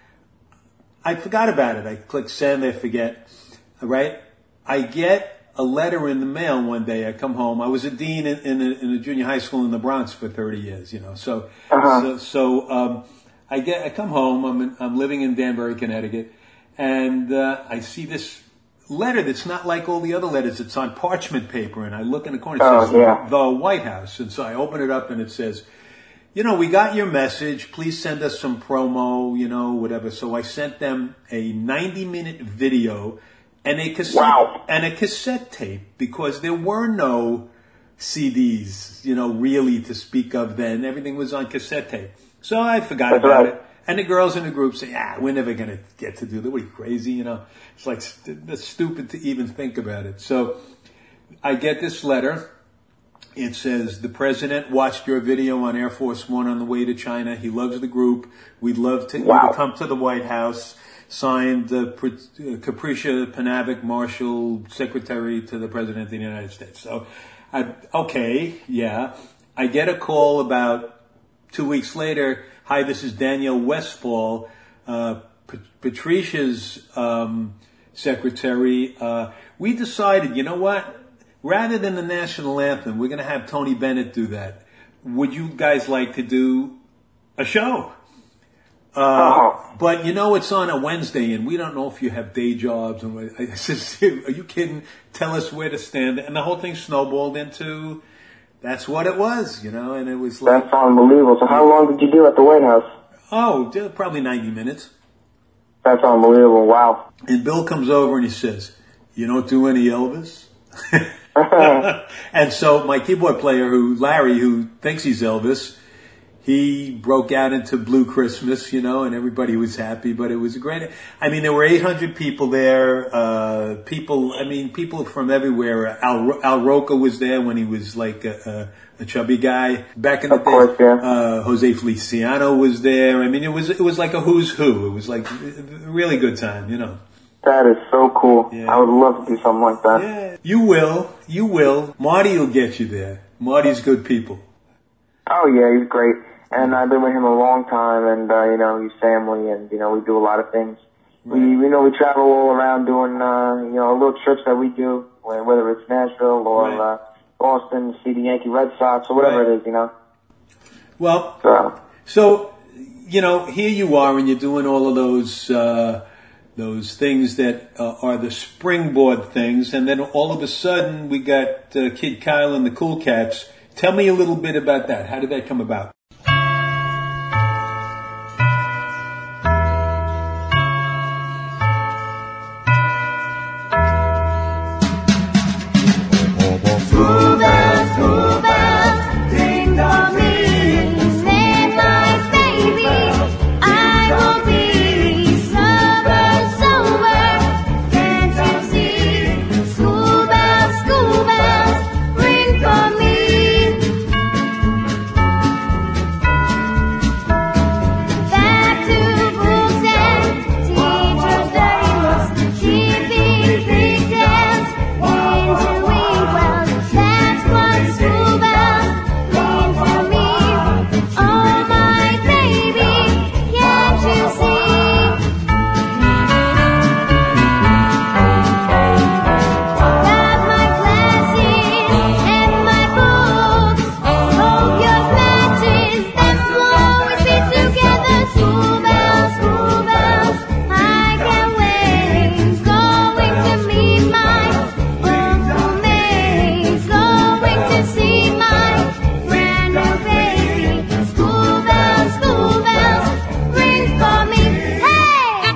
I forgot about it. I click send, I forget. All right? I get a letter in the mail one day. I come home. I was a dean in, in, a, in a junior high school in the Bronx for thirty years, you know. So, uh-huh. so, so um, I get, I come home. I'm, in, I'm living in Danbury, Connecticut, and uh, I see this letter that's not like all the other letters. It's on parchment paper, and I look in the corner. It oh, says yeah. the White House, and so I open it up, and it says, you know, we got your message. Please send us some promo, you know, whatever. So I sent them a ninety minute video. And a cassette wow. and a cassette tape, because there were no C Ds, you know, really to speak of then. Everything was on cassette tape. So I forgot That's about right. it. And the girls in the group say, ah, we're never going to get to do that. What are you, crazy? You know, it's like, st- that's stupid to even think about it. So I get this letter. It says, the president watched your video on Air Force One on the way to China. He loves the group. We'd love to, Wow. you to come to the White House. Signed, uh, Pr- uh, Capricia Panavik, Marshal, Secretary to the President of the United States. So, I, okay, yeah. I get a call about two weeks later. Hi, this is Danielle Westfall, uh, P- Patricia's um, secretary. Uh, we decided, you know what? Rather than the national anthem, we're going to have Tony Bennett do that. Would you guys like to do a show? Uh, Oh. But you know, it's on a Wednesday, and we don't know if you have day jobs. And I said, "Are you kidding? Tell us where to stand." And the whole thing snowballed into that's what it was, you know. And it was like, That's unbelievable. So how long did you do at the White House? oh, probably ninety minutes. That's unbelievable. Wow. And Bill comes over and he says, "You don't do any Elvis?" And so my keyboard player, who Larry, who thinks he's Elvis, he broke out into Blue Christmas, you know, and everybody was happy. But it was a great. I mean, there were eight hundred people there. Uh, people, I mean, people from everywhere. Al, Al Roca was there when he was like a, a, a chubby guy back in the Of course, day. yeah. Uh, Jose Feliciano was there. I mean, it was it was like a who's who. It was like a really good time, you know. That is so cool. Yeah. I would love to do something like that. Yeah, you will. You will. Marty will get you there. Marty's good people. Oh yeah, he's great. And I've been with him a long time, and uh, you know, he's family, and you know, we do a lot of things. Right. We, you know, we travel all around doing, uh, you know, little trips that we do, whether it's Nashville or Right. uh, Boston, to see the Yankee Red Sox or whatever Right. it is, you know. Well, So so you know, here you are, and you're doing all of those uh, those things that uh, are the springboard things, and then all of a sudden we got uh, Kid Kyle and the Cool Cats. Tell me a little bit about that. How did that come about? School bells, school bells, ring for me. Stand my baby, I will be sober, sober. Can't you see? School bells, school bells, ring for me. Back to books and teachers' dirty looks, keeping pigtails into inkwells. That's what school bells mean to me. Oh my baby, can't you see? Got my glasses and my books. Hope yours matches. That's why we be together. School bells, school bells, I can't wait. Going to meet my Uncle May's. Going to see my brand new baby. School bells, school bells, ring for me. Hey!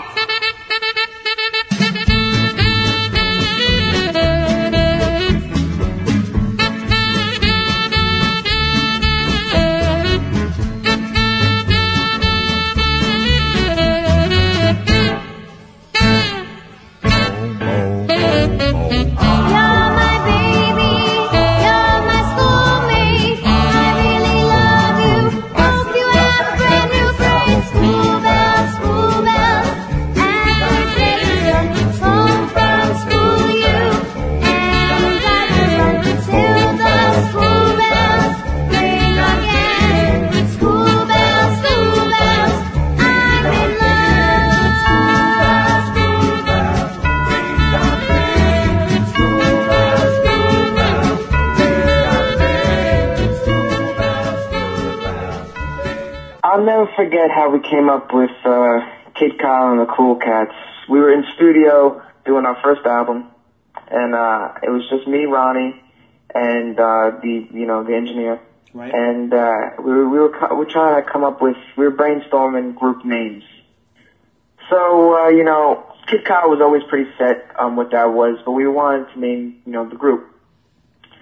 You're my baby, you're my schoolmate. I really love you. Hope you have a brand new friend. School bells, school bells, application. Home from school, you and I will run till the school bells ring again. School bells, school bells, I'm in love. School bells, school bells, ring again. School bells, school bells, ring again. School bells, school bells. I'll never forget how we came up with uh, Kid Kyle and the Cool Cats. We were in studio doing our first album, and uh, it was just me, Ronnie, and uh, the you know the engineer. Right. And uh, we were we were co- we were trying to come up with we were brainstorming group names. So uh, you know, Kid Kyle was always pretty set on what that was, but we wanted to name you know the group.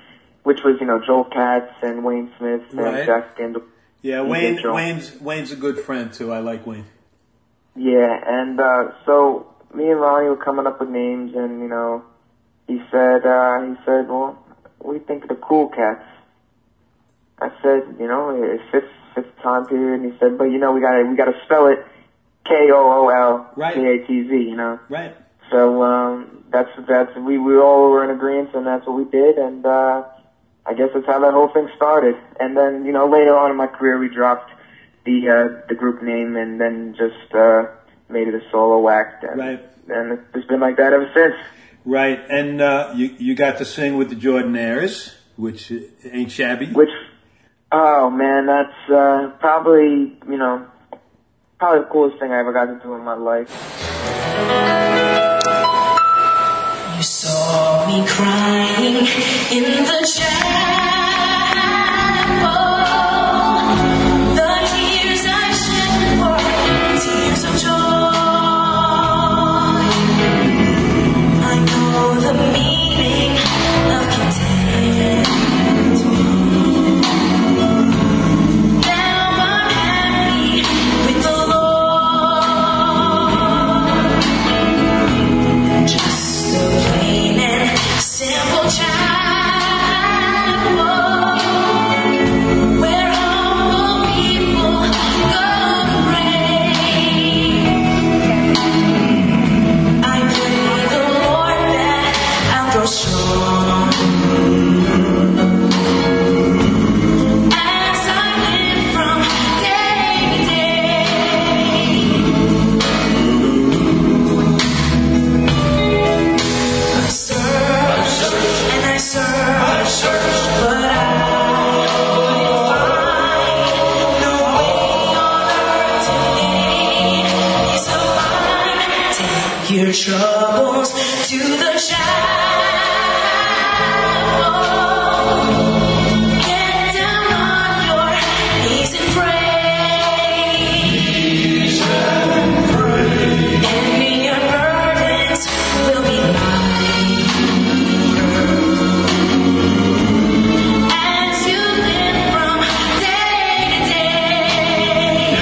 which was, you know, Joel Katz and Wayne Smith and Right. Jack Scandal. Yeah, Wayne, Wayne's, Wayne's a good friend too. I like Wayne. Yeah, and uh, so me and Ronnie were coming up with names, and you know, he said, uh, he said, well, what do you think of the Cool Cats? I said, you know, it fits fits the time period. And he said, but you know, we got to we got to spell it K O O L Right. K A T Z, you know. Right. So um, that's that's we we all were in agreement, and that's what we did, and uh, I guess that's how that whole thing started. And then, you know, later on in my career, we dropped the uh, the group name and then just uh, made it a solo act. And, Right. and it's been like that ever since. Right, and uh, you you got to sing with the Jordanaires, which ain't shabby. Which, oh man, that's uh, probably, you know, probably the coolest thing I ever got to do in my life. You saw me crying in the chapel. The tears I shed were tears of joy. I know the meaning of content. Now I'm happy with the Lord. Just a plain and simple chapel where humble people go to pray. I pray the Lord that I'll grow strong as I live from day to day. I search and I search, but I couldn't find no way on earth to gain peace of mind. Take your troubles to the chapel. Get down on your knees and pray. And your burdens will be light as you live from day to day.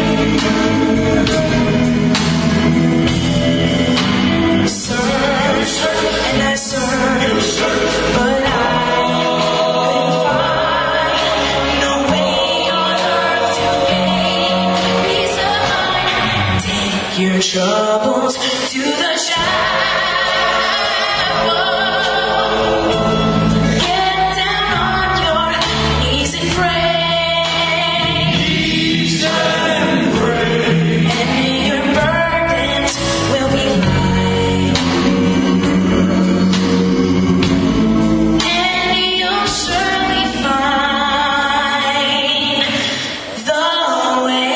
Search and I search, but I couldn't find no way on earth to gain peace of mind. Take your troubles to the chapel. Get down on your knees and pray. And your burdens will be light. And you'll surely find the way.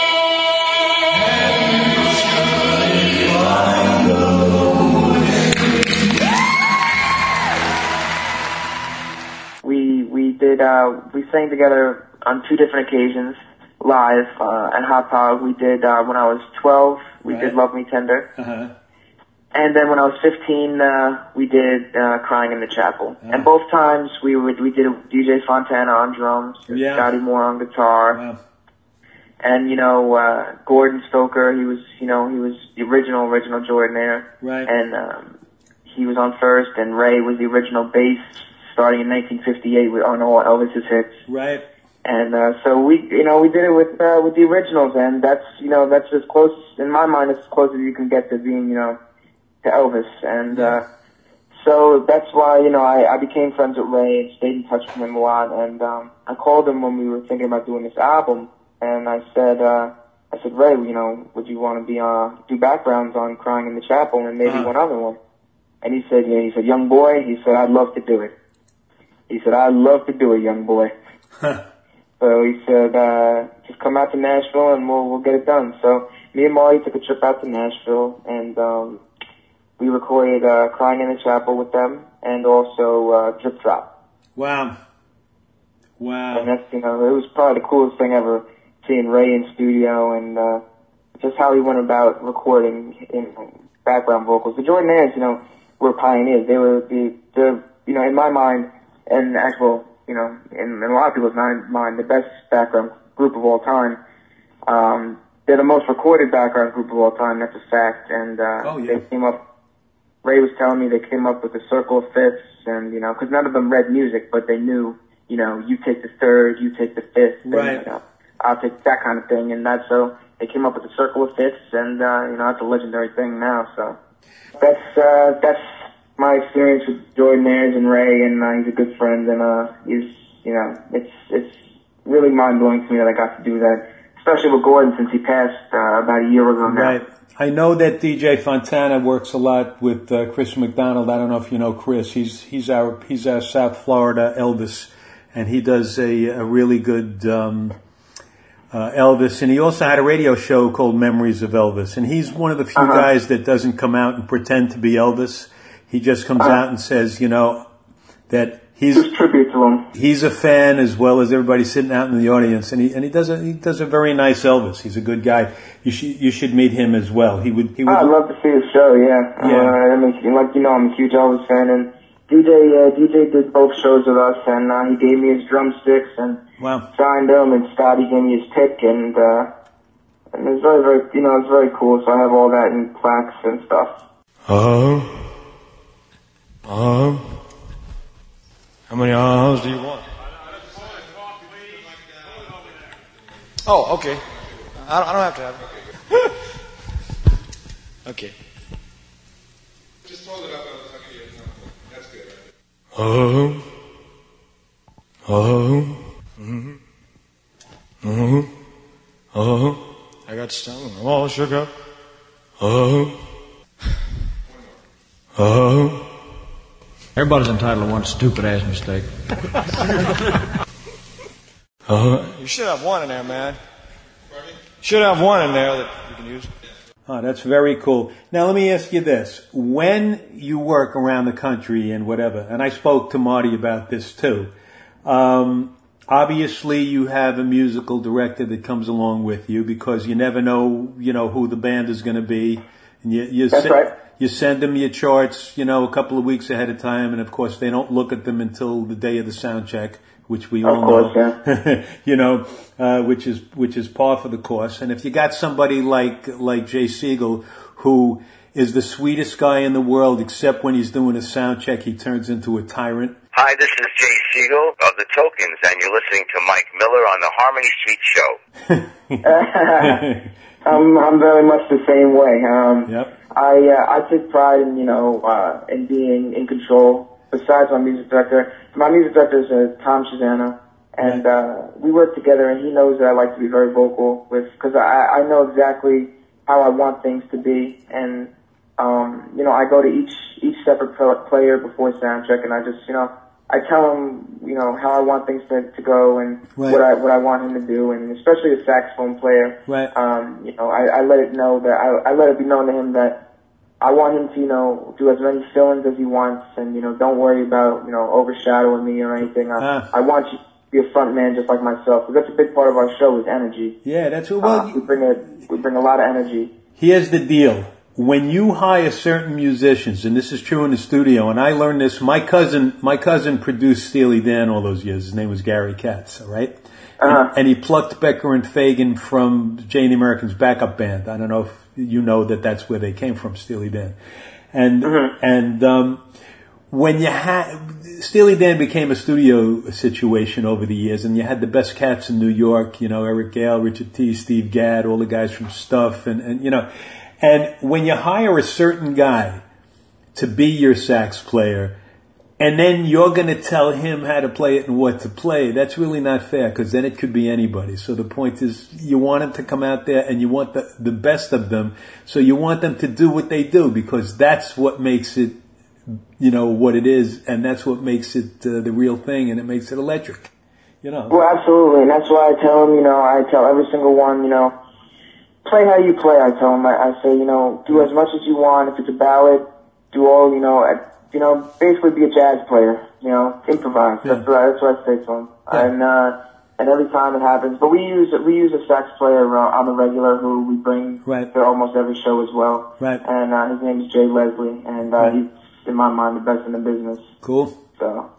We we did uh, we sang together on two different occasions live uh, at Hot Dog. We did uh, when I was twelve. We Right. did Love Me Tender. Uh-huh. And then when I was fifteen, uh, we did uh, Crying in the Chapel. Oh. And both times we would we did D J Fontana on drums, Yeah. Scotty Moore on guitar, Wow. and you know uh, Gordon Stoker. He was you know he was the original original Jordanaire, Right. and um, he was on first. And Ray was the original bass, starting in nineteen fifty-eight with on all Elvis's hits. Right. And uh, so we, you know, we did it with uh, with the originals, and that's, you know, that's as close in my mind, it's as close as you can get to being, you know, to Elvis. And uh, so that's why, you know, I, I became friends with Ray and stayed in touch with him a lot. And um, I called him when we were thinking about doing this album, and I said, uh, I said, Ray, you know, would you want to be uh, do backgrounds on Crying in the Chapel and maybe Uh-huh. one other one? And he said, yeah, he said, young boy, he said, I'd love to do it. He said, I'd love to do it, young boy. So he said, uh, just come out to Nashville and we'll, we'll get it done. So me and Molly took a trip out to Nashville, and um, we recorded uh, Crying in the Chapel with them, and also uh, Drip Drop. Wow. Wow. And that's, you know, it was probably the coolest thing ever, seeing Ray in studio and uh, just how he went about recording in background vocals. The Jordanaires, you know, were pioneers. They were the, the, you know, in my mind, and actual, you know, in, in a lot of people's mind, the best background group of all time. Um, they're the most recorded background group of all time. That's a fact. And uh, oh, yeah. they came up. Ray was telling me they came up with the circle of fifths, and you know, because none of them read music, but they knew, you know, you take the third, you take the fifth, right? And, you know, I'll take that kind of thing, and that's so they came up with the circle of fifths, and uh, you know, that's a legendary thing now. So that's uh, that's my experience with Jordan Ayers and Ray, and uh, he's a good friend, and uh, he's, you know, it's it's really mind blowing to me that I got to do that, especially with Gordon since he passed uh, about a year ago now. Right. I know that D J Fontana works a lot with uh, Chris McDonald. I don't know if you know Chris. He's he's our he's our South Florida Elvis, and he does a, a really good um, uh, Elvis. And he also had a radio show called Memories of Elvis. And he's one of the few uh-huh. guys that doesn't come out and pretend to be Elvis. He just comes uh-huh. out and says, you know, that he's just tribute to him. He's a fan as well as everybody sitting out in the audience, and he and he does a he does a very nice Elvis. He's a good guy. You should you should meet him as well. He would he would. I'd love to see his show. Yeah, yeah. Uh, I mean, like you know, I'm a huge Elvis fan, and D J uh, D J did both shows with us, and uh, he gave me his drumsticks and wow. signed them, and Scotty gave me his pick, and uh, and it was very very you know it's very cool. So I have all that in plaques and stuff. Um. Um. How many ahs do you want? Oh, okay. I don't, I don't have to have it. Okay. Just hold it up. That's good, right? Oh. Oh. Mm-hmm. Mm-hmm. Oh. I got stung. I'm all shook up. Oh. Oh. Everybody's entitled to one stupid-ass mistake. uh, you should have one in there, man. You should have one in there that you can use. Oh, that's very cool. Now, let me ask you this. When you work around the country and whatever, and I spoke to Marty about this too, um, obviously you have a musical director that comes along with you because you never know, you know, who the band is going to be. And you, you that's say, right. You send them your charts, you know, a couple of weeks ahead of time, and of course they don't look at them until the day of the sound check, which we all course, know, yeah. you know, uh, which is which is par for the course. And if you got somebody like like Jay Siegel, who is the sweetest guy in the world, except when he's doing a sound check, he turns into a tyrant. Hi, this is Jay Siegel of the Tokens, and you're listening to Mike Miller on the Harmony Street Show. I'm I'm very much the same way. Um, yep. I uh, I take pride in you know uh, in being in control. Besides my music director, my music director is uh, Tom Shazana, and uh, we work together. And he knows that I like to be very vocal with because I I know exactly how I want things to be, and um, you know I go to each each separate player before sound check, and I just you know. I tell him, you know, how I want things to, to go and right. what I what I want him to do, and especially a saxophone player. Right. Um, you know, I, I let it know that I, I let it be known to him that I want him to, you know, do as many fill-ins as he wants, and you know, don't worry about you know overshadowing me or anything. I, ah. I want you to be a front man just like myself, because that's a big part of our show is energy. Yeah, that's what well, uh, we bring a we bring a lot of energy. Here's the deal. When you hire certain musicians, and this is true in the studio, and I learned this, my cousin, my cousin produced Steely Dan all those years. His name was Gary Katz, all right? Uh-huh. And, and he plucked Becker and Fagan from Jay and the Americans' backup band. I don't know if you know that that's where they came from, Steely Dan. And, mm-hmm. and, um, when you had, Steely Dan became a studio situation over the years, and you had the best cats in New York, you know, Eric Gale, Richard T., Steve Gadd, all the guys from Stuff, and, and, you know, and when you hire a certain guy to be your sax player, and then you're going to tell him how to play it and what to play, that's really not fair, because then it could be anybody. So the point is, you want him to come out there, and you want the, the best of them, so you want them to do what they do, because that's what makes it, you know, what it is, and that's what makes it uh, the real thing, and it makes it electric, you know. Well, absolutely, and that's why I tell him, you know, I tell every single one, you know, play how you play, I tell him. I, I say, you know, do as much as you want. If it's a ballad, do all, you know, I, you know, basically be a jazz player, you know, improvise. Yeah. That's what I, that's what I say to him. Yeah. And, uh, and every time it happens, but we use, we use a sax player uh, on the regular who we bring right. to almost every show as well. Right. And, uh, his name is Jay Leslie, and, uh, right. he's, in my mind, the best in the business. Cool. So.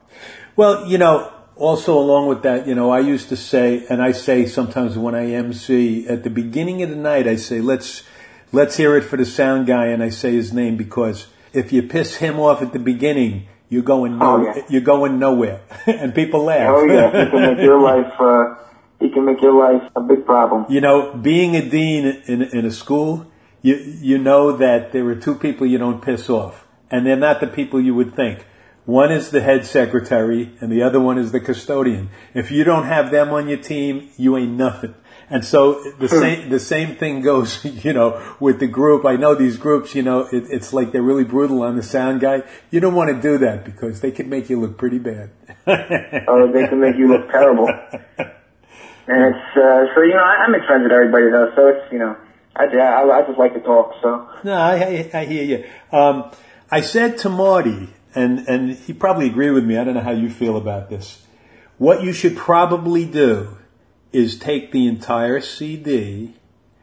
Well, you know, also along with that, you know, I used to say, and I say sometimes when I M C, at the beginning of the night, I say, let's let's hear it for the sound guy, and I say his name, because if you piss him off at the beginning, you're going no, oh, yeah. you're going nowhere, and people laugh. Oh yeah, he can make your life. Uh, he can make your life a big problem. You know, being a dean in in a school, you you know that there are two people you don't piss off, and they're not the people you would think. One is the head secretary, and the other one is the custodian. If you don't have them on your team, you ain't nothing. And so the same the same thing goes, you know, with the group. I know these groups, you know, it, it's like they're really brutal on the sound guy. You don't want to do that because they could make you look pretty bad. Oh, they can make you look terrible. And it's uh, so you know I, I make friends with everybody though, so it's you know I I, I just like to talk. So no, I I, I hear you. Um, I said to Marty. And, and he probably agreed with me. I don't know how you feel about this. What you should probably do is take the entire C D,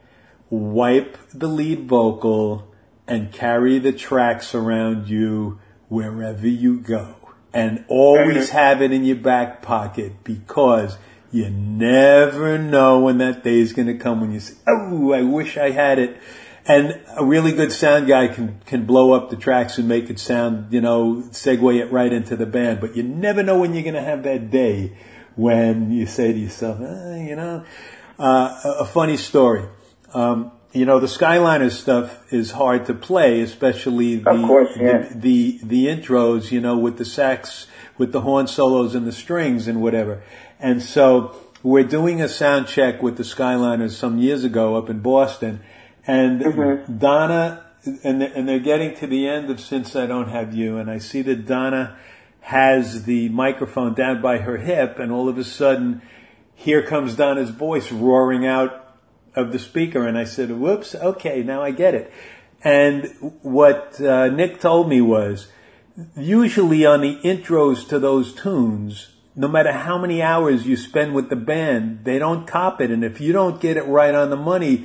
wipe the lead vocal, and carry the tracks around you wherever you go. And always have it in your back pocket, because you never know when that day is going to come when you say, oh, I wish I had it. And a really good sound guy can, can blow up the tracks and make it sound, you know, segue it right into the band. But you never know when you're going to have that day when you say to yourself, eh, you know, uh, a, a funny story. Um, you know, the Skyliners stuff is hard to play, especially the, of course, yeah. the, the, the intros, you know, with the sax, with the horn solos and the strings and whatever. And so we're doing a sound check with the Skyliners some years ago up in Boston. And mm-hmm. Donna, and and they're getting to the end of Since I Don't Have You, and I see that Donna has the microphone down by her hip, and all of a sudden, here comes Donna's voice roaring out of the speaker, and I said, whoops, okay, now I get it. And what uh, Nick told me was, usually on the intros to those tunes, no matter how many hours you spend with the band, they don't cop it, and if you don't get it right on the money,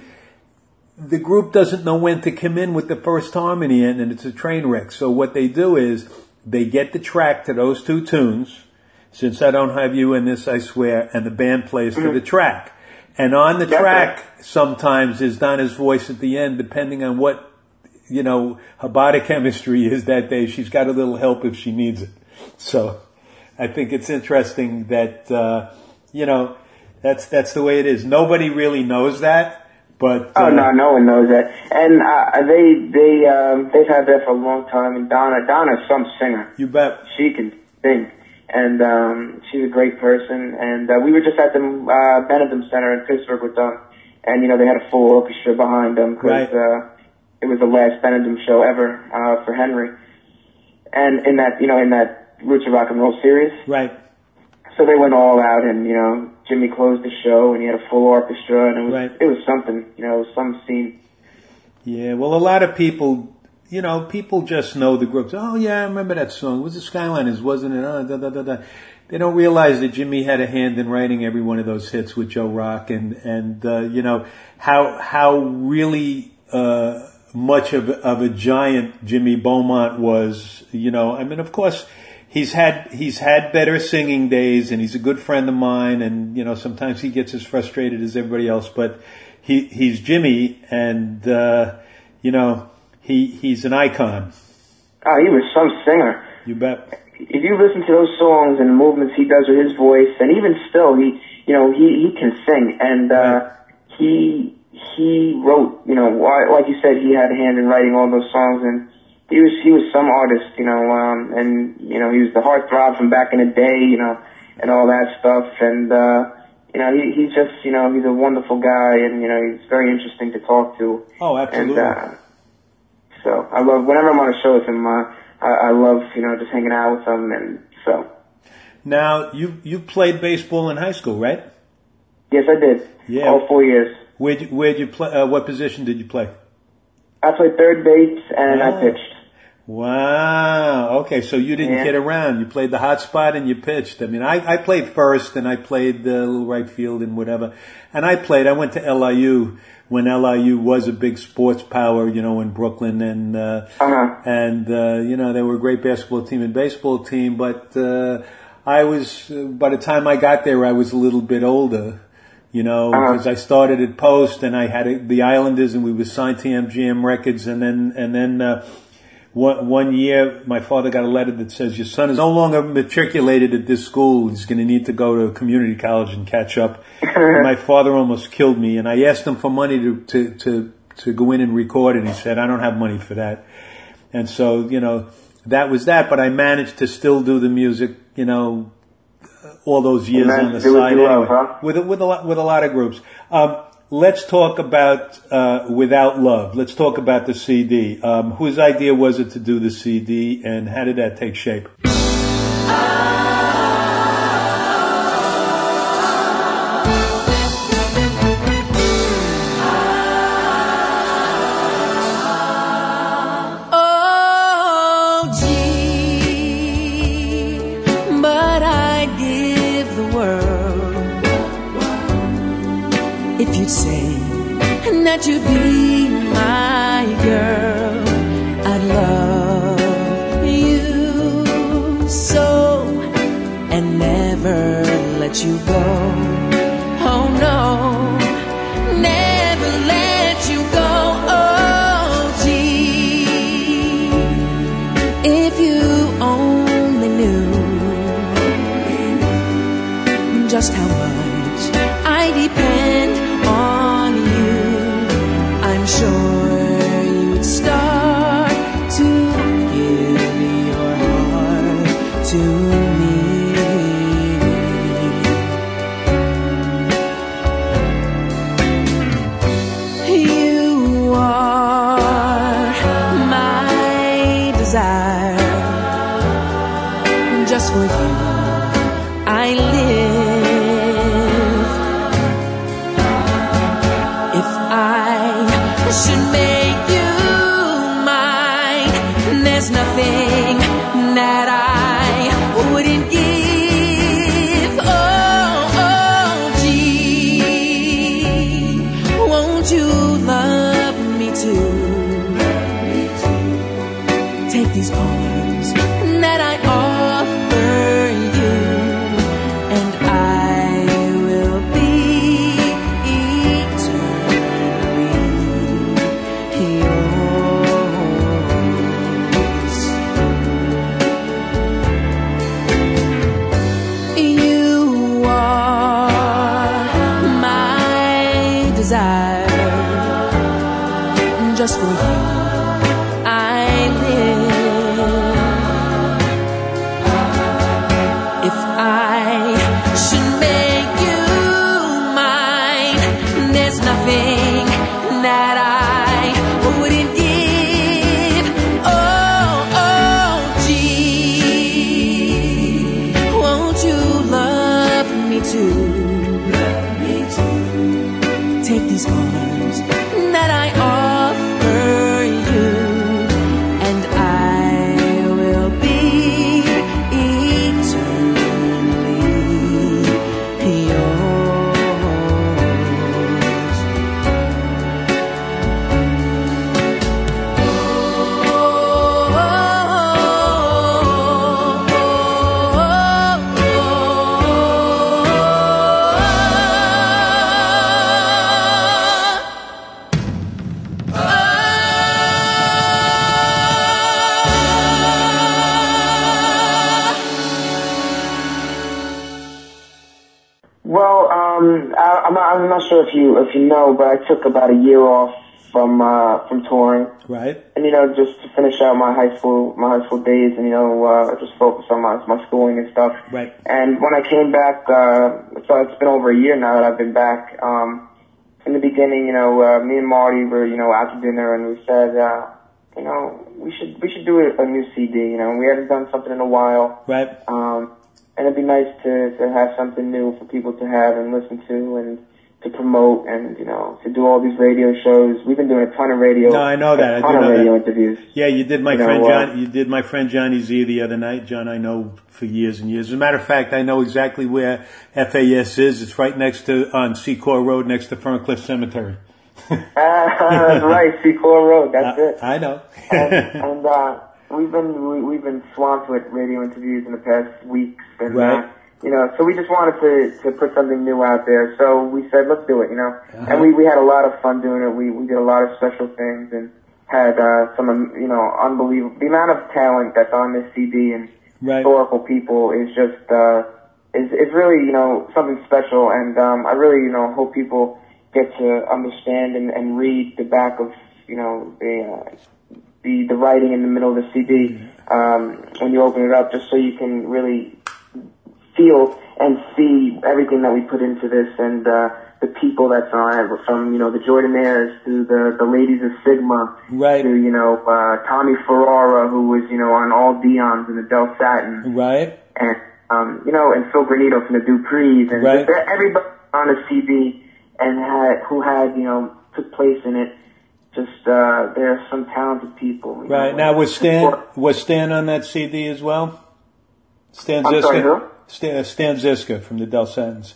the group doesn't know when to come in with the first harmony in, and it's a train wreck. So what they do is they get the track to those two tunes, Since I Don't Have You and This I Swear, and the band plays mm-hmm. to the track. And on the track, sometimes is Donna's voice at the end, depending on what, you know, her body chemistry is that day. She's got a little help if she needs it. So I think it's interesting that, uh, you know, that's that's the way it is. Nobody really knows that. But, uh, oh no, no one knows that, and uh, they they um, they've had that for a long time. And Donna, Donna's some singer. You bet. She can sing, and um, she's a great person. And uh, we were just at the uh, Benedum Center in Pittsburgh with them, and you know they had a full orchestra behind them because right. uh, it was the last Benedum show ever uh, for Henry. And in that you know in that Roots of Rock and Roll series, right. So they went all out, and you know. Jimmy closed the show, and he had a full orchestra, and it was right. it was something, you know, it was some scene. Yeah, well, a lot of people, you know, people just know the groups. Oh, yeah, I remember that song. It was the Skyliners, wasn't it? Oh, da, da, da, da. They don't realize that Jimmy had a hand in writing every one of those hits with Joe Rock, and and uh, you know how how really uh, much of of a giant Jimmy Beaumont was. You know, I mean, of course. He's had he's had better singing days, and he's a good friend of mine. And you know, sometimes he gets as frustrated as everybody else. But he he's Jimmy, and uh, you know, he he's an icon. Oh, he was some singer. You bet. If you listen to those songs and the movements he does with his voice, and even still, he you know he he can sing, and uh, right. he he wrote. You know, like you said, he had a hand in writing all those songs and. He was he was some artist, you know, um, and you know he was the heartthrob from back in the day, you know, and all that stuff. And uh, you know he he's just you know he's a wonderful guy, and you know he's very interesting to talk to. Oh, absolutely. And, uh, so I love whenever I'm on a show with him, uh, I, I love you know just hanging out with him, and so. Now you you played baseball in high school, right? Yes, I did. Yeah. All four years. Where'd you, where'd you play? Uh, what position did you play? I played third base and oh. I pitched. Wow. Okay, so you didn't yeah. kid around. You played the hot spot and you pitched. I mean, I, I played first and I played the little right field and whatever. And I played. I went to L I U when L I U was a big sports power, you know, in Brooklyn, and uh, uh-huh. and uh, you know they were a great basketball team and baseball team. But uh, I was, uh, by the time I got there, I was a little bit older, you know, because Uh-huh. I started at Post and I had a, the Islanders and we were signed to M G M Records. And then, and then, uh, one, one year my father got a letter that says, your son is no longer matriculated at this school. He's going to need to go to a community college and catch up. And my father almost killed me. And I asked him for money to, to, to, to go in and record. And he said, I don't have money for that. And so, you know, that was that, but I managed to still do the music, you know, all those years on the do what side you anyway, love, huh? with a, with a lot, with a lot of groups. Um, let's talk about uh, Without Love. Let's talk about the C D. Um, whose idea was it to do the C D, and how did that take shape? If you'd say that you'd be my girl, I'd love you so and never let you go. Oh no, never let you go. Oh gee, if you only knew just how much I depend on you, I'm sure you'd start to give your heart to me. You are my desire. Just for you I live. Should make you mine. There's nothing that I wouldn't give. Oh, oh, gee, won't you love me too? Take these arms that I offer you, and I will be just for you I live. If I should make you mine, there's nothing that I wouldn't give. Oh, oh, gee, won't you love me too? Love me too. Take these arms that I offer you, and I will be eternally Well, um, I, I'm, not, I'm not sure if you if you know, but I took about a year off from uh, from touring. Right. And you know, just to finish out my high school my high school days, and you know, uh, just focus on my my schooling and stuff. Right. And when I came back, uh, so it's been over a year now that I've been back. Um, in the beginning, you know, uh, me and Marty were, you know, out to dinner, and we said, uh, you know, we should we should do a, a new C D. You know, we haven't done something in a while. Right. Um, and it'd be nice to to have something new for people to have and listen to and to promote, and you know, to do all these radio shows. We've been doing a ton of radio. No, I know that. A I ton do of know radio that. interviews. Yeah, you did my You know, friend uh, John. You did my friend Johnny Z the other night. John, I know for years and years. As a matter of fact, I know exactly where F A S is. It's right next to on Secor Road, next to Ferncliff Cemetery. uh, that's right, Secor Road. That's I, it. I know. and and uh, we've been we, we've been swamped with radio interviews in the past weeks, and Right. uh, you know, so we just wanted to to put something new out there. So we said, let's do it, you know. Uh-huh. And we we had a lot of fun doing it. We we did a lot of special things and had uh, some um, you know unbelievable. The amount of talent that's on this C D and Right. historical people is just uh, is is really you know something special. And um, I really you know hope people get to understand and, and read the back of you know the. Uh, the the writing in the middle of the C D um, when you open it up, just so you can really feel and see everything that we put into this, and uh, the people that's on it, from you know the Jordanaires to the the ladies of Sigma, Right. to you know uh, Tommy Ferrara, who was you know on all Dion's and the Del Satin, Right. and um, you know and Phil Granito from the Duprees, and Right. just everybody on the C D and had who had you know took place in it. Just uh, there are some talented people. you Right. know, Now, was Stan, was Stan on that C D as well? Stan I'm Ziska? sorry, who? Stan, Stan Ziska from the Del Satins.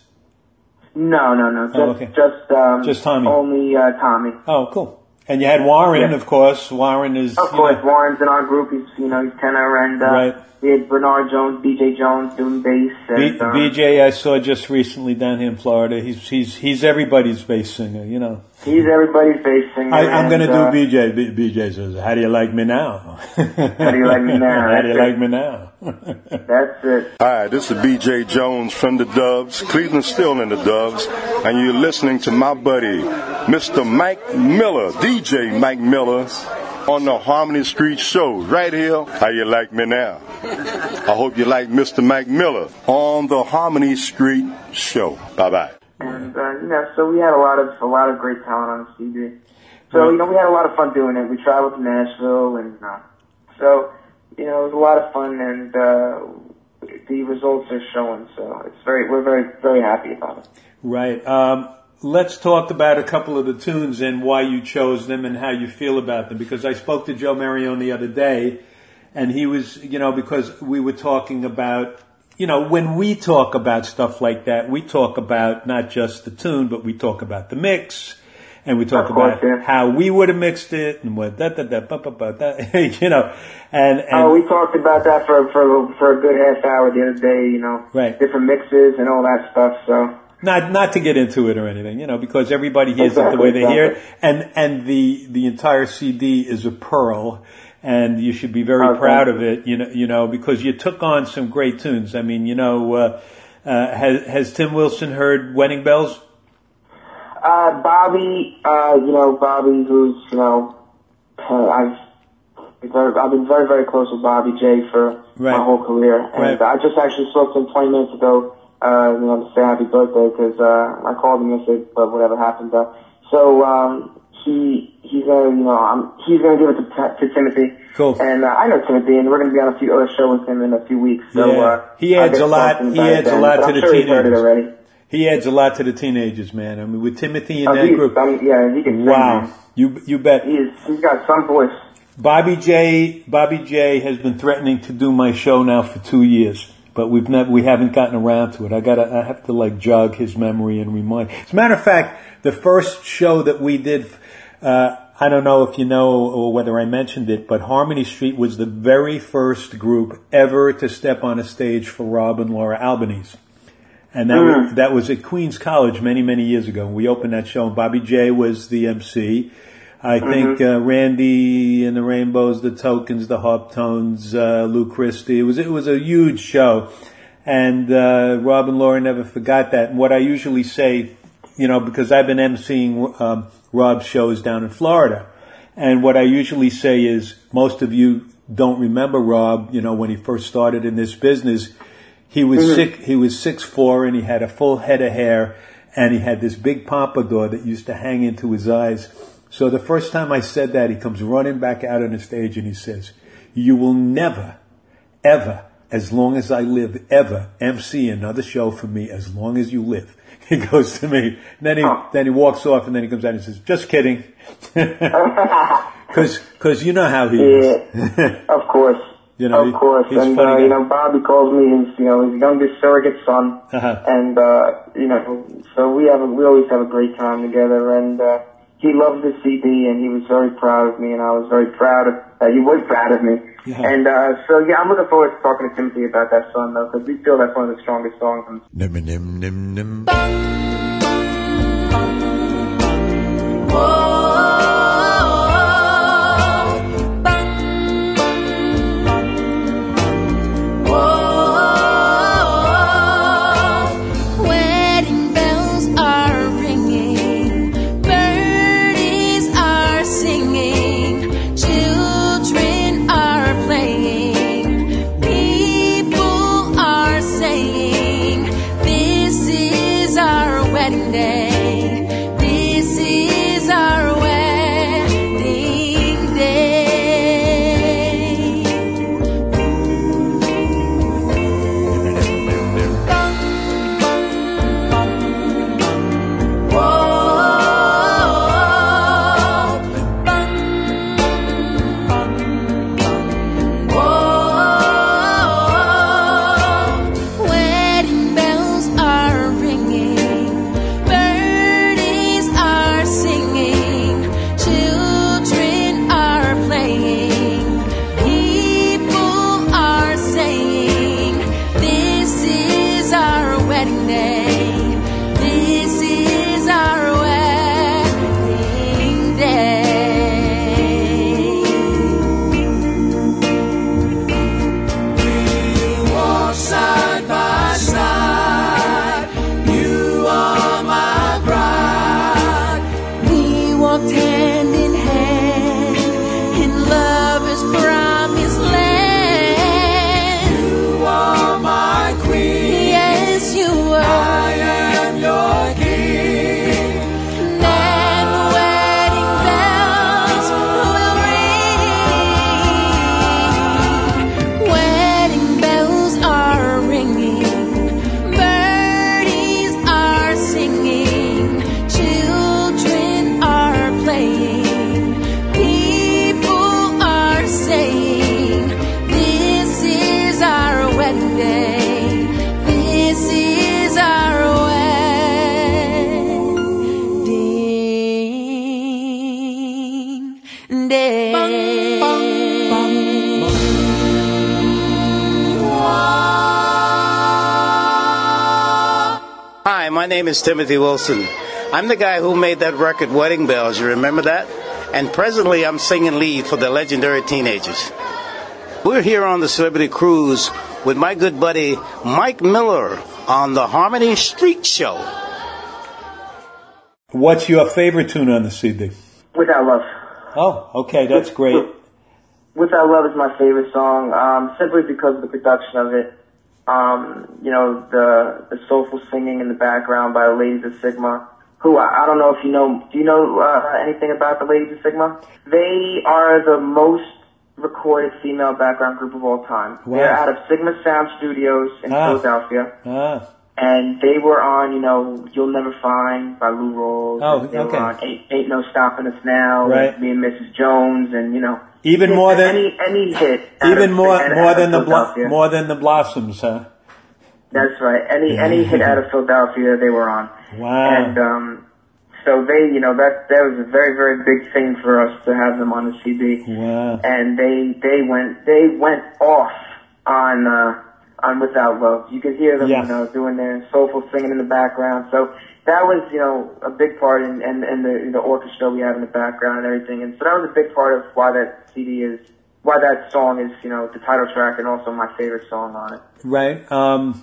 No, no, no. Just, Oh, okay. just, um, Just Tommy. Only uh, Tommy. Oh, cool. And you had Warren, Yeah. of course. Warren is, Of you course, know, Warren's in our group. He's, you know, he's tenor, and uh, Right. we had Bernard Jones, B J Jones doing bass. B, And, um, B J I saw just recently down here in Florida. He's he's he's everybody's bass singer, you know. He's everybody's bass singer. I, I'm going to and, uh, do B J. B, BJ says, "How do you like me now?" How do you like me now? How do you That's like it. me now? That's it. Hi, this is B J Jones from the Doves. Cleveland's still in the Doves, and you're listening to my buddy, Mister Mike Miller, D J Mike Miller, on the Harmony Street Show, right here. How you like me now? I hope you like Mister Mike Miller on the Harmony Street Show. Bye bye. And uh, you know, so we had a lot of a lot of great talent on the C D. So you know, we had a lot of fun doing it. We traveled to Nashville, and uh, so you know, it was a lot of fun, and uh, the results are showing. So it's very, we're very, very happy about it. Right. Um, let's talk about a couple of the tunes and why you chose them and how you feel about them. Because I spoke to Joe Marione the other day, and he was, you know, because we were talking about, you know, when we talk about stuff like that, we talk about not just the tune, but we talk about the mix, and we talk Of course, about yeah. how we would have mixed it and what that, that, that, ba, ba, ba, that, you know, and, and Oh, we talked about that for for for a good half hour the other day. You know, Right. different mixes and all that stuff. So. Not not to get into it or anything, you know, because everybody hears it the Exactly, way they hear it, exactly. and and the the entire C D is a pearl, and you should be very Oh, proud thank of it, you know, you know, because you took on some great tunes. I mean, you know, uh, uh, has has Tim Wilson heard Wedding Bells? Uh, Bobby, uh, you know, Bobby, who's, you know, uh, I've, very, I've been very, very close with Bobby J for Right. my whole career. And Right. I just actually spoke to him twenty minutes ago, uh, you know, to say happy birthday, because, uh, I called him yesterday, but whatever happened, uh, so, um, he, he's gonna, you know, I'm, he's gonna give it to, to Timothy. Cool. And, uh, I know Timothy, and we're gonna be on a few other show with him in a few weeks, so, Yeah. uh. He I'll adds get a lot- something he about adds a then, lot but to I'm the sure he's heard it teenagers. already. He adds a lot to the teenagers, man. I mean, with Timothy in Oh, that he's- group, um, yeah, he can sing, wow, man. you you bet. He is, he's got some voice. Bobby J. Bobby J. has been threatening to do my show now for two years, but we've never we haven't gotten around to it. I gotta I have to like jog his memory and remind. As a matter of fact, the first show that we did, uh, I don't know if you know or whether I mentioned it, but Harmony Street was the very first group ever to step on a stage for Rob and Laura Albanese. And that was, that was at Queens College many, many years ago. We opened that show, and Bobby J was the M C. I think uh, Randy and the Rainbows, the Tokens, the Harp Tones, uh, Lou Christie. It was it was a huge show, and uh, Rob and Laura never forgot that. And what I usually say, you know, because I've been emceeing um, Rob's shows down in Florida, and what I usually say is, most of you don't remember Rob. You know, when he first started in this business. He was mm-hmm. sick. He was six foot four, and he had a full head of hair, and he had this big pompadour that used to hang into his eyes. So the first time I said that, he comes running back out on the stage and he says, "You will never, ever, as long as I live, ever M C another show for me as long as you live." He goes to me. And then he oh. then he walks off, and then he comes out and says, "Just kidding," because because you know how he yeah, is. Of course. You know, of course, he's and uh, you know, Bobby calls me his, you know, his youngest surrogate son, uh-huh. and uh, you know, so we have, a, we always have a great time together, and uh, he loved the C D, and he was very proud of me, and I was very proud of, uh, he was proud of me. Yeah. And, uh, so yeah, I'm looking forward to talking to Timothy about that song, though, because we feel that's one of the strongest songs. Nim, nim, nim, nim. Wedding bells are ringing, birdies are singing, children are playing, people are saying, this is our wedding day. This is our wedding day. Wedding bells are ringing, birdies are singing, children are playing, people are saying, this is our wedding day. This is our wedding day. We walk side by side. You are my bride. We walked hand in hand in lover's promised land. You are my queen. Yes, you are. I am your king. And the wedding bells will ring. Wedding bells are ringing, birdies are singing, children are playing, people are saying, this is our wedding day. This is our wedding day. Hi, my name is Timothy Wilson. I'm the guy who made that record, Wedding Bells. You remember that? And presently, I'm singing lead for the legendary Teenagers. We're here on the Celebrity Cruise with my good buddy Mike Miller on the Harmony Street Show. What's your favorite tune on the C D? Without Love. Oh, okay, that's great. Without Love is my favorite song, um, simply because of the production of it. Um, you know, the the soulful singing in the background by the Ladies of Sigma, who I, I don't know if you know, do you know uh, anything about the Ladies of Sigma? They are the most recorded female background group of all time. Wow. They're out of Sigma Sound Studios in Ah. Philadelphia. Ah. And they were on, you know, You'll Never Find by Lou Rawls. Oh, They okay. were on Ain't, Ain't No Stopping Us Now, Right. with Me and Missus Jones, and, you know. Even more than any any hit. out even of- more out more of than the blo- Philadelphia. more than the Blossoms, huh? That's right. Any any hit out of Philadelphia, they were on. Wow. And um, so they, you know, that that was a very very big thing for us to have them on the C D. Wow. And they they went they went off on uh, on Without Love. You could hear them, Yeah. you know, doing their soulful singing in the background. So that was, you know, a big part in, in, in the in the orchestra we had in the background and everything. And so that was a big part of why that C D is, why that song is, you know, the title track and also my favorite song on it. Right. Um,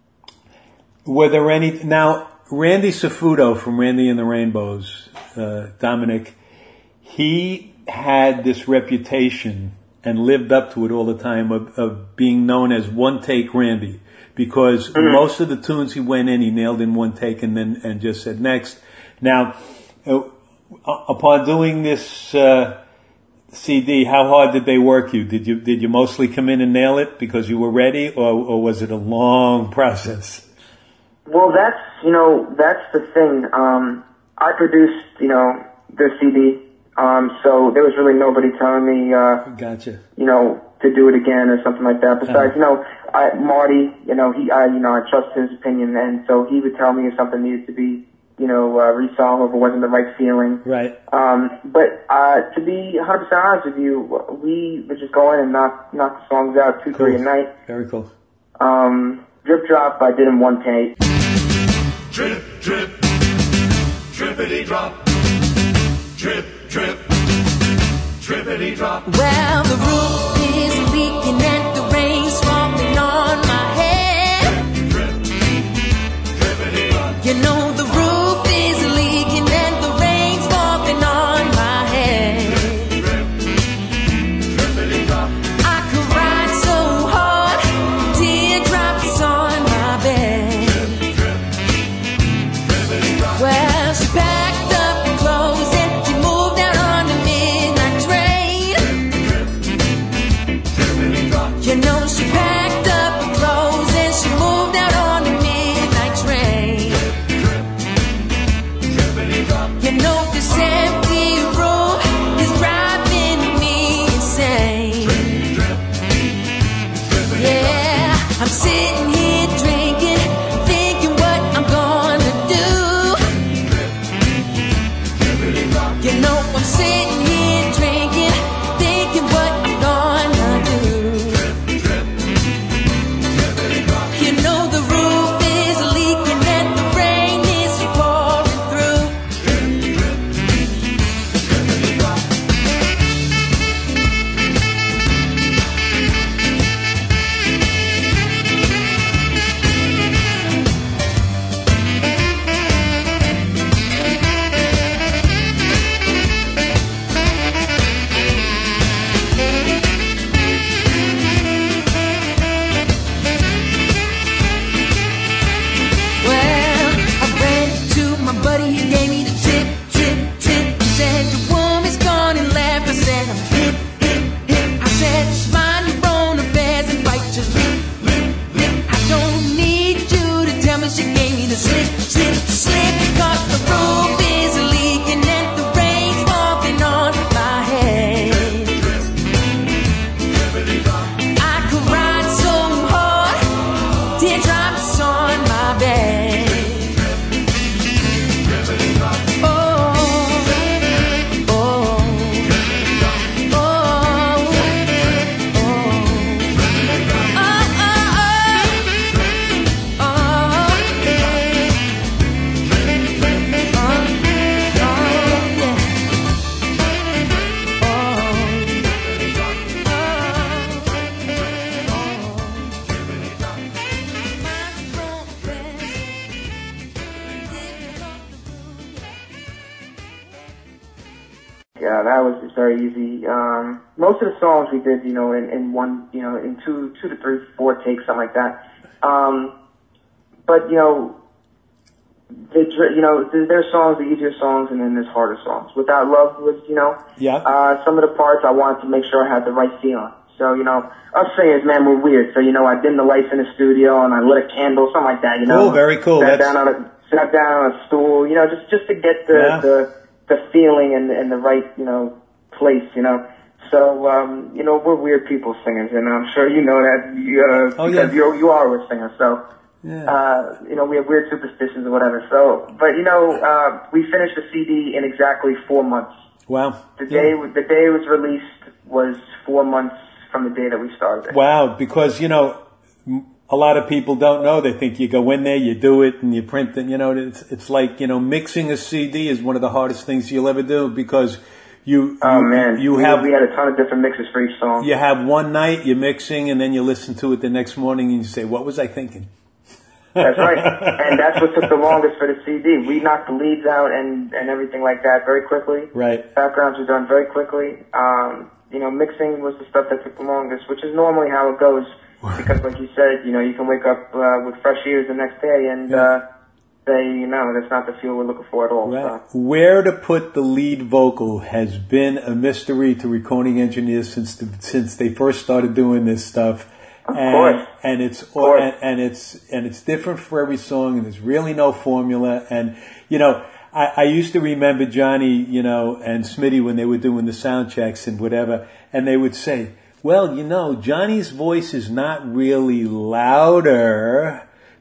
were there any now? Randy Safuto from Randy and the Rainbows, uh, Dominic, he had this reputation and lived up to it all the time of, of being known as One Take Randy, because Mm-hmm. most of the tunes he went in, he nailed in one take and then and just said next. Now, uh, upon doing this uh, C D, how hard did they work you? Did you did you mostly come in and nail it because you were ready, or, or was it a long process? Well, that's, you know, that's the thing. Um, I produced, you know, the C D, um, so there was really nobody telling me, uh, Gotcha. you know, to do it again or something like that. Besides, you know, I, Marty, you know, he, I, you know, I trust his opinion, and so he would tell me if something needed to be, you you know, uh, re-song over Wasn't the Right Feeling. Right. Um, but, uh, to be one hundred percent honest with you, we would just go in and knock, knock the songs out, two, Cool. three a night. Very cool. Um, Drip Drop, I did in one take. Drip, drip, drippity drop. Drip, drip, drippity drop. Well, the roof is leaking and the rain's falling on my head. Drip, drip, drippity drop. You know the roof is leaking and the rain's falling on my head. Drip, drip, drippity drop. I cried so hard, teardrops on my bed. Drip, drip, drippity drop. Well, she packed up her clothes and she moved out on the midnight train. Drippity drop. You know she packed up her clothes and she moved out on the midnight train. Drippity drop. You know this empty room is driving me insane. Yeah, I'm sitting here drinking, thinking what I'm gonna do. You know I'm sitting here drinking, thinking what I'm gonna do. You know the roof is leaking and the rain is pouring through. Well, I ran to my buddy, he gave me the tip, tip, tip. He said, your woman's gone and left. I said, I'm hip, hip, hip. I said, just mind your own affairs and fight just lip, lip, lip. I don't need you to tell me she gave me the slip, slip, slip. Cause the roof is leaking and the rain's falling on my head. I cried so hard, teardrops on my bed. Oh, oh, oh, oh, Yeah, that was very easy. Um, most of the songs we did, you know, in, in one, you know, in two, two to three, four takes, something like that. Um, but you know, the dr- you know, there- there's songs, the easier songs, and then there's harder songs. Without Love was, you know, Yeah. uh, some of the parts I wanted to make sure I had the right feeling. So, you know, us singers, man, we're weird. So, you know, I dimmed the lights in the studio and I lit a candle, something like that, you know. Cool, very cool. Sat That's- down on a, sat down on a stool, you know, just, just to get the, Yeah. the, the feeling and, and the right, you know, place, you know. So, um, you know, we're weird people singers, and I'm sure you know that, you, uh, Oh, yeah. because you you are a singer, so, Yeah. uh, you know, we have weird superstitions or whatever. So, but you know, uh, we finished the C D in exactly four months. Wow. The day, the day it was released was four months from the day that we started it. Wow, because, you know, m- a lot of people don't know. They think you go in there, you do it, and you print it. You know, it's it's like, you know, mixing a C D is one of the hardest things you'll ever do because you Oh you, man, you we, have we had a ton of different mixes for each song. you have one night you're mixing, and then you listen to it the next morning and you say, "What was I thinking?" That's right, and that's what took the longest for the C D. We knocked the leads out and and everything like that very quickly. Right. Backgrounds were done very quickly. Um, you know, mixing was the stuff that took the longest, which is normally how it goes. Because, like you said, you know, you can wake up uh, with fresh ears the next day and uh, say, you know, that's not the feel we're looking for at all. Right. So. Where to put the lead vocal has been a mystery to recording engineers since the, since they first started doing this stuff. Of and, course. and it's Of course. and, and it's and it's different for every song, and there's really no formula. And you know, I, I used to remember Johnny, you know, and Smitty when they were doing the sound checks and whatever, and they would say, "Well, you know, Johnny's voice is not really louder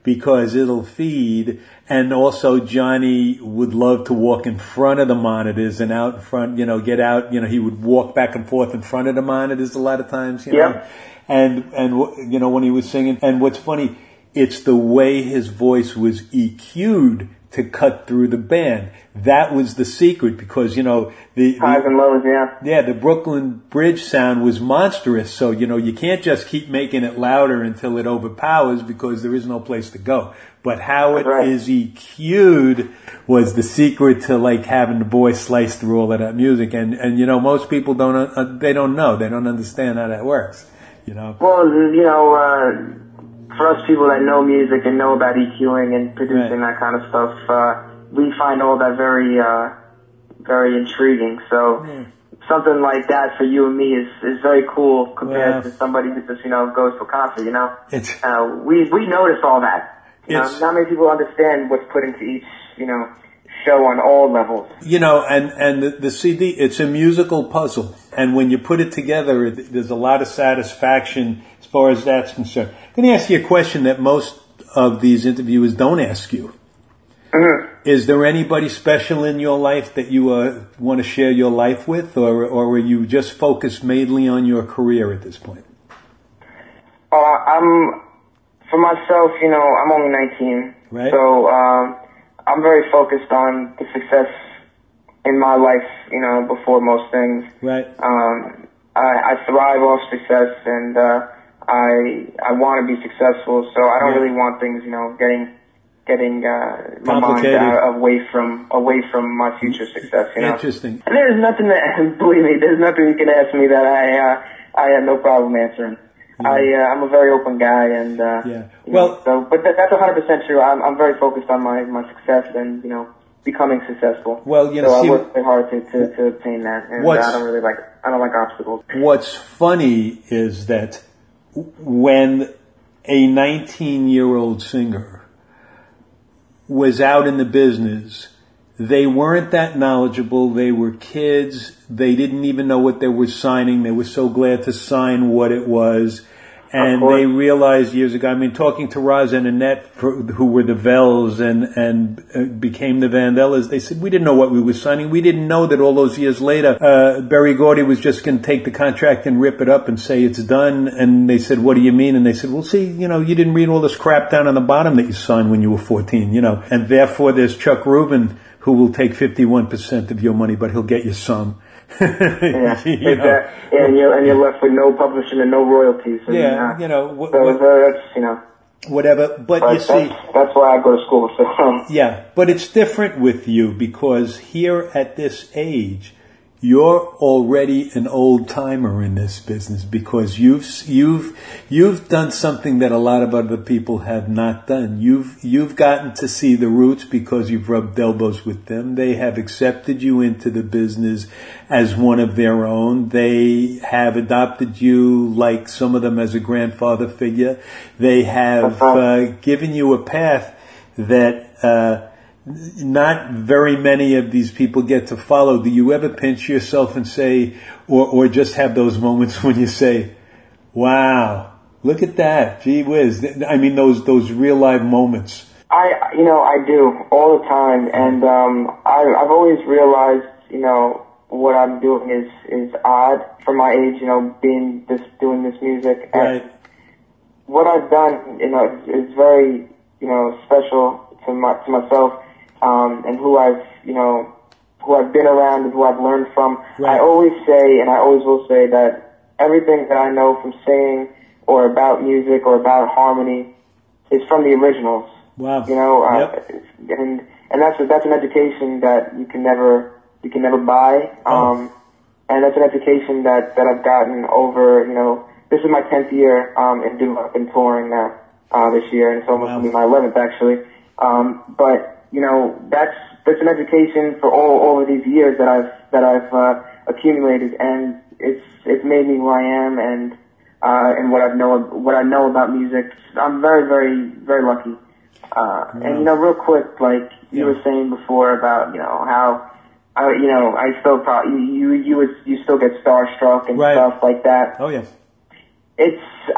because it'll feed. And also Johnny would love to walk in front of the monitors and out in front, you know, get out, you know, he would walk back and forth in front of the monitors a lot of times, you know. Yeah. And, and, you know, when he was singing, and what's funny, it's the way his voice was E Q'd to cut through the band. That was the secret because, you know, the, the highs and lows, yeah. Yeah, the Brooklyn Bridge sound was monstrous. So, you know, you can't just keep making it louder until it overpowers because there is no place to go. But how it right. is E Q'd was the secret to like having the voice slice through all of that music. And, and, you know, most people don't, uh, they don't know. They don't understand how that works, you know. Well, you know, uh, for us people that know music and know about EQing and producing right. that kind of stuff, uh, we find all that very, uh, very intriguing. So yeah. something like that for you and me is, is very cool compared well, to somebody who just, you know, goes to a concert, you know? It's, uh, we, we notice all that. You know, not many people understand what's put into each, you know, show on all levels. You know, and, and the, the C D, it's a musical puzzle. And when you put it together, it, there's a lot of satisfaction as far as that's concerned. I'm going to ask you a question that most of these interviewers don't ask you. Mm-hmm. Is there anybody special in your life that you uh, want to share your life with, or, or are you just focused mainly on your career at this point? Uh, I'm... For myself, you know, I'm only nineteen, right. so um, I'm very focused on the success in my life, you know, before most things. Right. Um, I, I thrive off success, and uh, I I want to be successful, so I don't yeah. really want things, you know, getting getting uh, my mind out, away from away from my future success. You know? Interesting. And there's nothing that, believe me, there's nothing you can ask me that I uh, I have no problem answering. Yeah. I, uh, I'm a very open guy, and, uh, yeah. well, know, so, but that, that's one hundred percent true. I'm, I'm very focused on my, my success and, you know, becoming successful. Well, you know, so see, I work very hard to, to, to obtain that, and uh, I don't really like, I don't like obstacles. What's funny is that when a nineteen-year-old singer was out in the business, they weren't that knowledgeable. They were kids. They didn't even know what they were signing. They were so glad to sign what it was. And they realized years ago, I mean, talking to Roz and Annette, who were the Vells and, and uh, became the Vandellas, they said, we didn't know what we were signing. We didn't know that all those years later, uh, Berry Gordy was just going to take the contract and rip it up and say it's done. And they said, what do you mean? And they said, well, see, you know, you didn't read all this crap down on the bottom that you signed when you were fourteen, you know. And therefore, there's Chuck Rubin, who will take fifty-one percent of your money, but he'll get you some. yeah, you exactly. yeah, and you're and you're left with no publishing and no royalties. And, yeah, uh, you know, wh- so wh- that's you know, whatever. But, but you that's, see, that's why I go to school. So um, yeah, but it's different with you because here at this age, you're already an old timer in this business because you've you've you've done something that a lot of other people have not done. You've you've gotten to see the Roots because you've rubbed elbows with them. They have accepted you into the business as one of their own. They have adopted you, like some of them, as a grandfather figure. They have uh, given you a path that uh not very many of these people get to follow. Do you ever pinch yourself and say, or, or just have those moments when you say, wow, look at that, gee whiz. I mean, those, those real live moments. I, you know, I do all the time. And, um, I, I've always realized, you know, what I'm doing is, is odd for my age, you know, being this, doing this music. Right. And what I've done, you know, is, is very, you know, special to my, to myself. Um, and who I've, you know, who I've been around and who I've learned from. Right. I always say, and I always will say, that everything that I know from singing or about music or about harmony is from the originals. Wow. You know, uh, yep. and and that's that's an education that you can never you can never buy. Oh. Um, and that's an education that that I've gotten over. You know, this is my tenth year um, in doing in touring now uh, this year, and it's almost Wow. gonna be my eleventh actually. Um, but you know, that's that's an education for all all of these years that I've that I've uh, accumulated, and it's it's made me who I am, and uh, and what I know what I know about music. I'm very very very lucky. Uh, and you know, real quick, like you Yeah. were saying before about you know how I you know I still probably you you would you still get starstruck and Right. stuff like that. Oh yeah. It's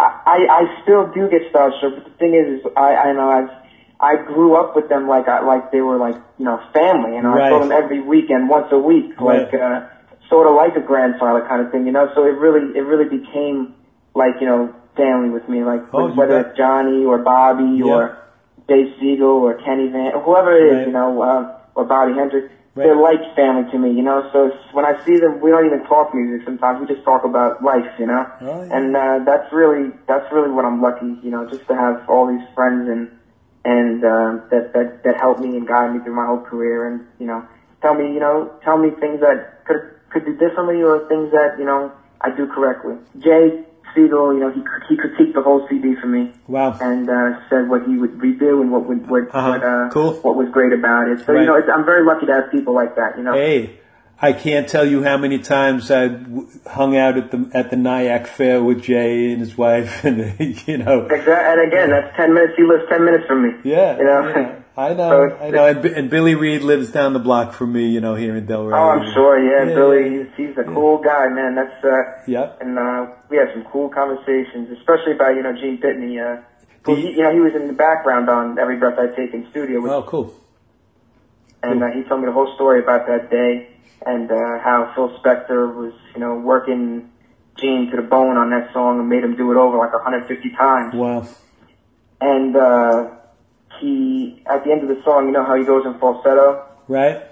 I, I still do get starstruck, but the thing is, is I, I know I've, I grew up with them like I, like they were like, you know, family, you know, Right. I saw them every weekend, once a week, Right. like, uh, sort of like a grandfather kind of thing, you know, so it really, it really became like, you know, family with me, like, Oh, you whether bet. it's Johnny or Bobby Yeah. or Dave Siegel or Kenny Van, or whoever it is, Right. you know, uh, or Bobby Hendricks. Right. They're like family to me, you know, so it's, when I see them, we don't even talk music sometimes, we just talk about life, you know, Oh, yeah. and, uh, that's really, that's really what I'm lucky, you know, just to have all these friends and, and, uh, that, that, that help me and guide me through my whole career and, you know, tell me, you know, tell me things that could, could do differently or things that, you know, I do correctly. Jay Siegel, you know, he, he critiqued the whole C D for me. Wow. And, uh, said what he would redo and what would, what, Uh-huh. what, uh, Cool. what was great about it. So, Right. you know, it's, I'm very lucky to have people like that, you know. Hey, I can't tell you how many times I w- hung out at the at the Nyack Fair with Jay and his wife, and you know. Exactly. And again, that's ten minutes, he lives ten minutes from me. Yeah, You know. yeah. I know, So it's- I know, and, B- and Billy Reed lives down the block from me, you know, here in Delray. Oh, I'm sure, yeah, Yeah, Billy, yeah. he's, he's a cool guy, man. That's, uh, Yep. and, uh, we had some cool conversations, especially about, you know, Gene Pitney, uh, who, he, you know, he was in the background on Every Breath I Take in studio with, Oh, cool. and, uh, he told me the whole story about that day and, uh, how Phil Spector was, you know, working Gene to the bone on that song and made him do it over like one hundred fifty times. Wow. And, uh, he, at the end of the song, you know how he goes in falsetto? Right?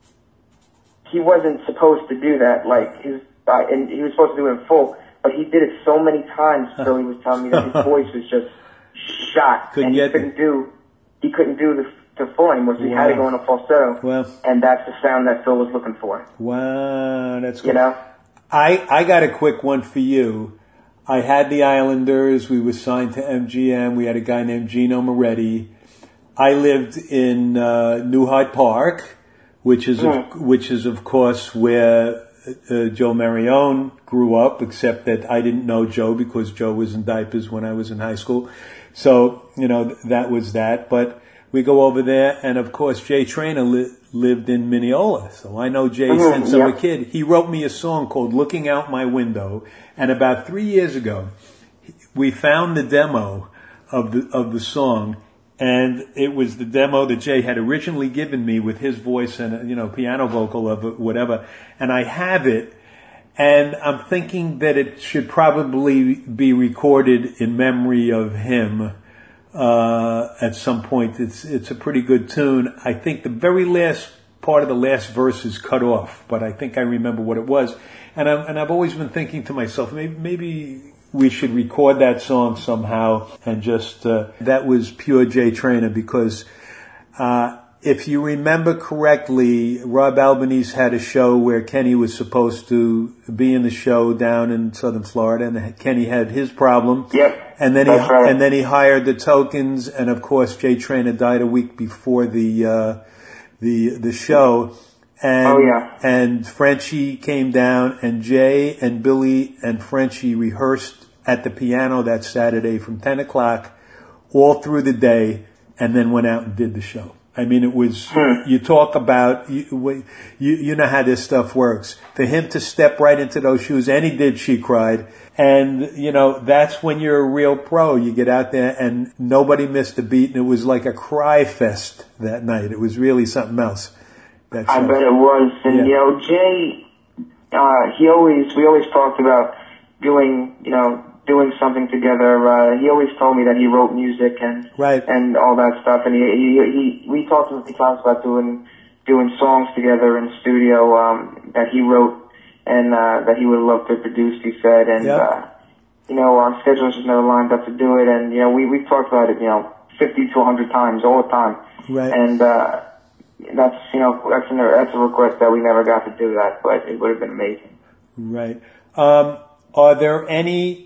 He wasn't supposed to do that. Like his, uh, and he was supposed to do it in full, but he did it so many times. Billy was telling me that his voice was just shot, Couldn't and he get couldn't do, he couldn't do the, the full anymore. So he had to Wow. go in a falsetto, Well, and that's the sound that Phil was looking for. wow, that's cool. You know? I, I got a quick one for you. I had the Islanders. We were signed to M G M. We had a guy named Gino Moretti. I lived in uh, New Hyde Park, which is of, Mm. which is of course where uh, Joe Marione grew up. Except that I didn't know Joe because Joe was in diapers when I was in high school. So you know th- that was that. But we go over there, and of course Jay Traynor li- lived in Mineola, so I know Jay Mhm, since I'm a yep. kid. He wrote me a song called "Looking Out My Window," and about three years ago, we found the demo of the of the song, and it was the demo that Jay had originally given me with his voice and you know piano vocal of it, whatever. And I have it, and I'm thinking that it should probably be recorded in memory of him uh, at some point. It's it's a pretty good tune. I think the very last part of the last verse is cut off, but I think I remember what it was. And I'm, and I've always been thinking to myself, maybe maybe we should record that song somehow and just uh, that was pure Jay Traynor because uh, if you remember correctly, Rob Albanese had a show where Kenny was supposed to be in the show down in Southern Florida, and Kenny had his problem. Yep. And then he That's right. and then he hired the Tokens, and of course Jay Traynor died a week before the uh, the the show. And, Oh, yeah. and Frenchie came down, and Jay and Billy and Frenchie rehearsed at the piano that Saturday from ten o'clock all through the day, and then went out and did the show. I mean, it was, you talk about, you, you, you know how this stuff works. For him to step right into those shoes, and he did, She Cried. And, you know, that's when you're a real pro. You get out there and nobody missed a beat, and it was like a cry fest that night. It was really something else. That I show. bet it was. And, Yeah. you know, Jay, uh, he always, we always talked about doing, you know, doing something together. Uh, he always told me that he wrote music and, Right. and all that stuff. And he, he, he we talked a few times about doing, doing songs together in the studio, um, that he wrote and, uh, that he would love to produce, he said. And, Yep. uh, you know, our schedules just never lined up to do it. And, you know, we, we've talked about it, you know, fifty to a hundred times all the time. Right. And, uh, that's, you know, that's, an, that's a request that we never got to do that, but it would have been amazing. Right. Um, are there any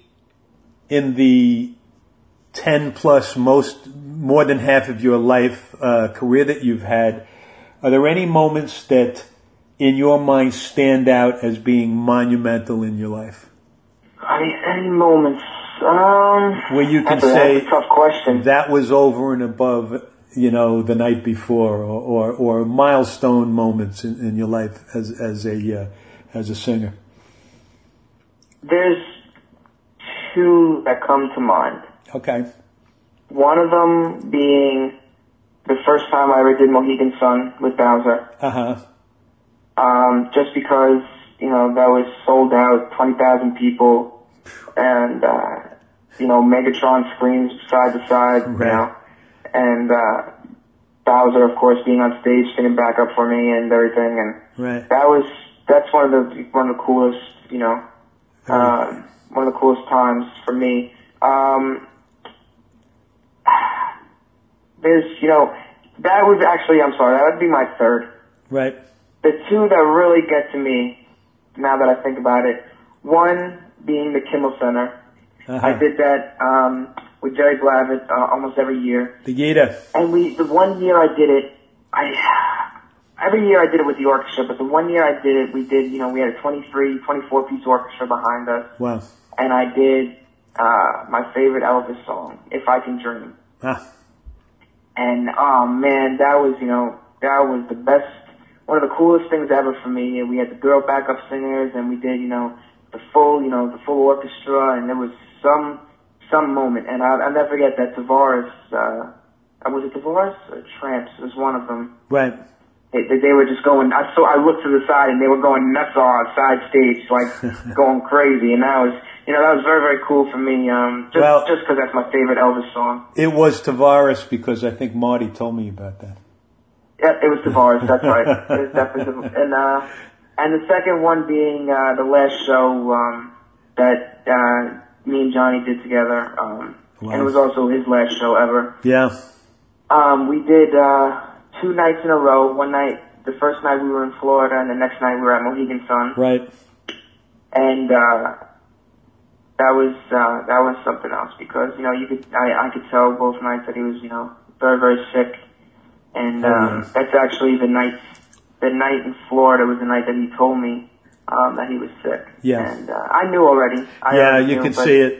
in the ten plus, most, more than half of your life, uh, career that you've had, are there any moments that in your mind stand out as being monumental in your life? I mean, any moments, um, Where you can that's a, say, that's a tough question. that was over and above, you know, the night before, or, or, or milestone moments in, in your life as, as a, uh, as a singer? There's, two that come to mind. Okay. One of them being the first time I ever did Mohegan Sun with Bowser. Uh-huh. Um, just because, you know, that was sold out, twenty thousand people, and, uh, you know, Megatron screens side to side, Right. you know, and, uh, Bowser, of course, being on stage, singing back up for me and everything, and Right. that was, that's one of the, one of the coolest, you know, uh, one of the coolest times for me. Um, there's, you know, that was actually, I'm sorry, that would be my third. Right. The two that really get to me, now that I think about it, one being the Kimmel Center. Uh-huh. I did that um, with Jerry Blavitt uh, almost every year. The Gita. And we, the one year I did it, I, every year I did it with the orchestra, but the one year I did it, we did, you know, we had a twenty-three, twenty-four piece orchestra behind us. Wow. And I did uh, my favorite Elvis song, If I Can Dream. Ah. And, oh man, that was, you know, that was the best, one of the coolest things ever for me. We had the girl backup singers, and we did, you know, the full, you know, the full orchestra, and there was some, some moment. And I'll, I'll never forget that Tavares, uh, was it Tavares or Tramps? It was one of them. Right. They, they were just going, I saw, I looked to the side, and they were going nuts on side stage, like, going crazy. And that was, you know, that was very, very cool for me, um, just, Well- just because that's my favorite Elvis song. It was Tavares because I think Marty told me about that. Yeah, it was Tavares, that's right. It was definitely, and, uh, and the second one being, uh, the last show, um, that, uh, me and Johnny did together, um, and it was also his last show ever. Yeah. Um, we did, uh, two nights in a row. One night, the first night we were in Florida, and the next night we were at Mohegan Sun. Right. And, uh, that was, uh, that was something else because, you know, you could, I, I could tell both nights that he was, you know, very, very sick. And, Oh, um, yes. that's actually the night, the night in Florida was the night that he told me, um, that he was sick. Yeah. And, uh, I knew already. I Yeah, already you knew, could but see it.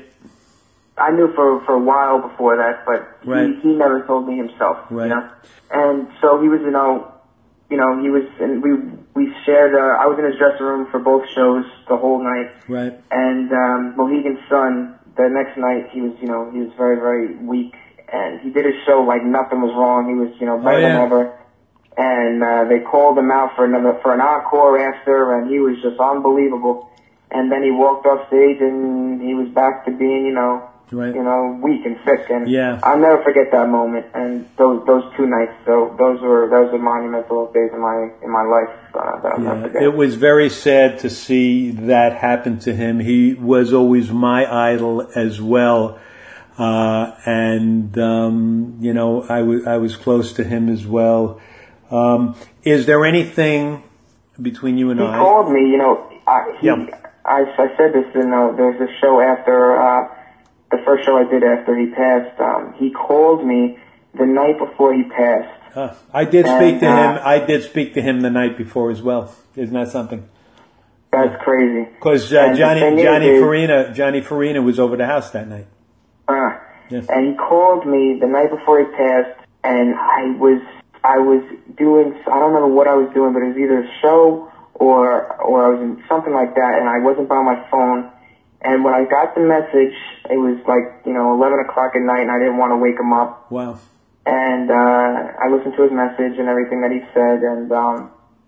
I knew for, for a while before that, but Right. he, he never told me himself, Right. you know? And so he was, you know, you know, he was, and we, we shared, uh, I was in his dressing room for both shows the whole night. Right. And, um, Mohegan Sun, the next night, he was, you know, he was very, very weak. And he did his show like nothing was wrong. He was, you know, better Oh, yeah. than ever. And, uh, they called him out for another, for an encore after, and he was just unbelievable. And then he walked off stage and he was back to being, you know, Right. you know, weak and sick. And Yeah. I'll never forget that moment and those, those two nights. So those were, those were monumental days in my, in my life, uh, that I'll never Yeah, forget. it was very sad to see that happen to him. He was always my idol as well. Uh, and, um, you know, I was, I was close to him as well. Um, is there anything between you and He I? called me, you know, I, he, Yeah. I, I said this, you know, there was a show after, uh, the first show I did after he passed. Um, he called me the night before he passed. Uh, I did And, speak to uh, him. I did speak to him the night before as well. Isn't that something? That's crazy. Because uh, And the Johnny thing is, Johnny is- Farina Johnny Farina was over the house that night. Uh, Yeah. and he called me the night before he passed, and I was, I was doing, I don't remember what I was doing, but it was either a show or, or I was in something like that, and I wasn't by my phone. And when I got the message, it was like, you know, eleven o'clock at night, and I didn't want to wake him up. Wow. And, uh, I listened to his message and everything that he said, and, um,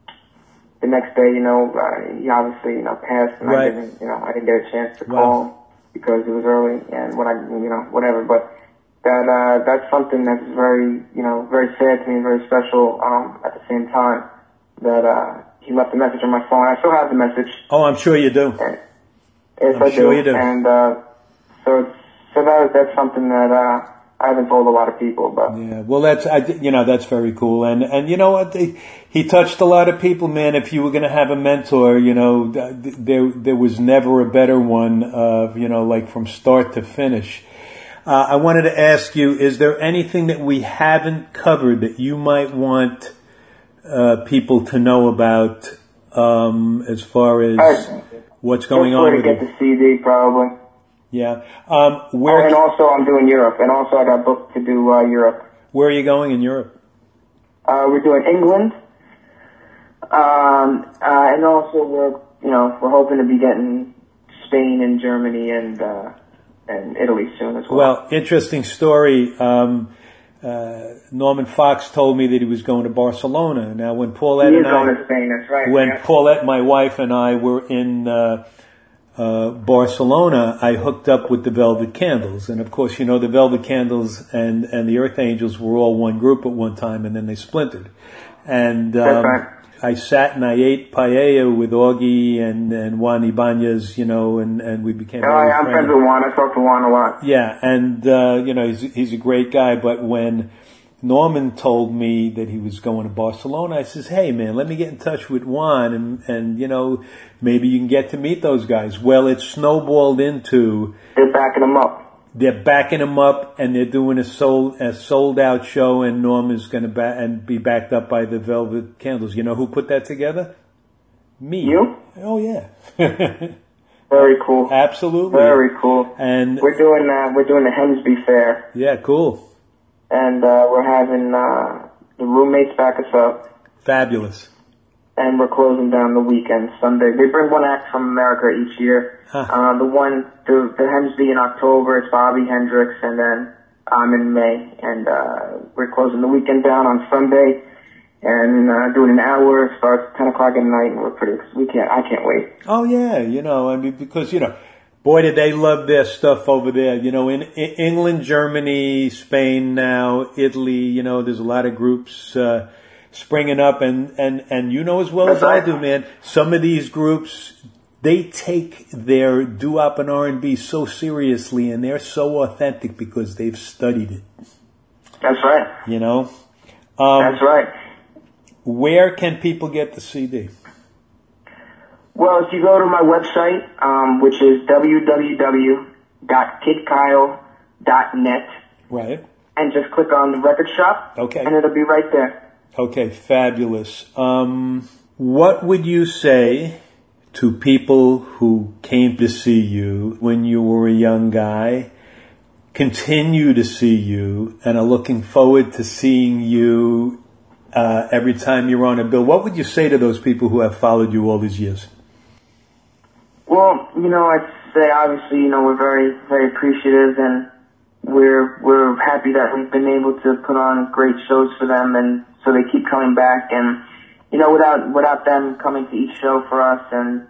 the next day, you know, uh, he obviously, you know, passed, and Right. I didn't, you know, I didn't get a chance to Wow. call him because it was early, and what I, you know, whatever, but that, uh, that's something that's very, you know, very sad to me, very special, um, at the same time, that, uh, he left a message on my phone. I still have the message. Oh, I'm sure you do. Yes, I'm I sure do. you do. And, uh, so it's, so that, that's something that, uh, I haven't told a lot of people, but. Yeah, well, that's I, you know that's very cool, and and you know what, they, he touched a lot of people, man. If you were going to have a mentor, you know, th- there there was never a better one, uh, you know, like from start to finish. Uh, I wanted to ask you: is there anything that we haven't covered that you might want uh, people to know about, um, as far as Uh, what's going Just on where to with get you? the C D, probably. Yeah, um, Oh, where and also I'm doing Europe, and also I got booked to do, uh, Europe. where are you going in Europe? Uh, we're doing England, um, uh, and also we're, you know, we're hoping to be getting Spain and Germany and, uh, in Italy soon as well. Well, interesting story. Um, uh, Norman Fox told me that he was going to Barcelona. Now, when Paulette he and is I, going to Spain, that's right. when yeah. Paulette, my wife, and I were in uh, uh, Barcelona, I hooked up with the Velvet Candles, and of course, you know, the Velvet Candles and and the Earth Angels were all one group at one time, and then they splintered. And um, That's right. I sat and I ate paella with Augie and, and Juan Ibanez, you know, and, and we became Oh, very yeah, I'm friends friendly. with Juan. I talk to Juan a lot. Yeah, and, uh, you know, he's, he's a great guy, but when Norman told me that he was going to Barcelona, I says, hey, man, let me get in touch with Juan, and, and, you know, maybe you can get to meet those guys. Well, it snowballed into... They're backing him up. They're backing him up, and they're doing a sold a sold out show, and Norman's going to ba- and be backed up by the Velvet Candles. You know who put that together? Me. You? Oh yeah. Very cool. Absolutely. Very cool. And we're doing uh, we're doing the Hemsby Fair, yeah, cool. and uh, we're having uh, the roommates back us up, Fabulous. and we're closing down the weekend Sunday. They bring one act from America each year. Huh. Uh, the one, the, the Hemsby in October, it's Bobby Hendricks, and then I'm in May, and uh, we're closing the weekend down on Sunday, and uh, doing an hour. It starts at ten o'clock at night, and we're pretty. We can't. I can't wait. Oh yeah, you know, I mean, because you know, boy, did they love their stuff over there. You know, in, in England, Germany, Spain, now Italy. You know, there's a lot of groups uh, springing up, and and and you know as well as I do, man. Some of these groups, they take their doo-wop and R and B so seriously, and they're so authentic because they've studied it. That's right. You know? Um, That's right. Where can people get the C D? Well, if you go to my website, um, which is w w w dot kid kyle dot net, Right. and just click on the record shop, Okay. and it'll be right there. Okay, fabulous. Um, what would you say to people who came to see you when you were a young guy, continue to see you, and are looking forward to seeing you uh, every time you're on a bill? What would you say to those people who have followed you all these years? Well, you know, I'd say obviously, you know, we're very, very appreciative, and we're we're happy that we've been able to put on great shows for them, and so they keep coming back. And you know, without without them coming to each show for us and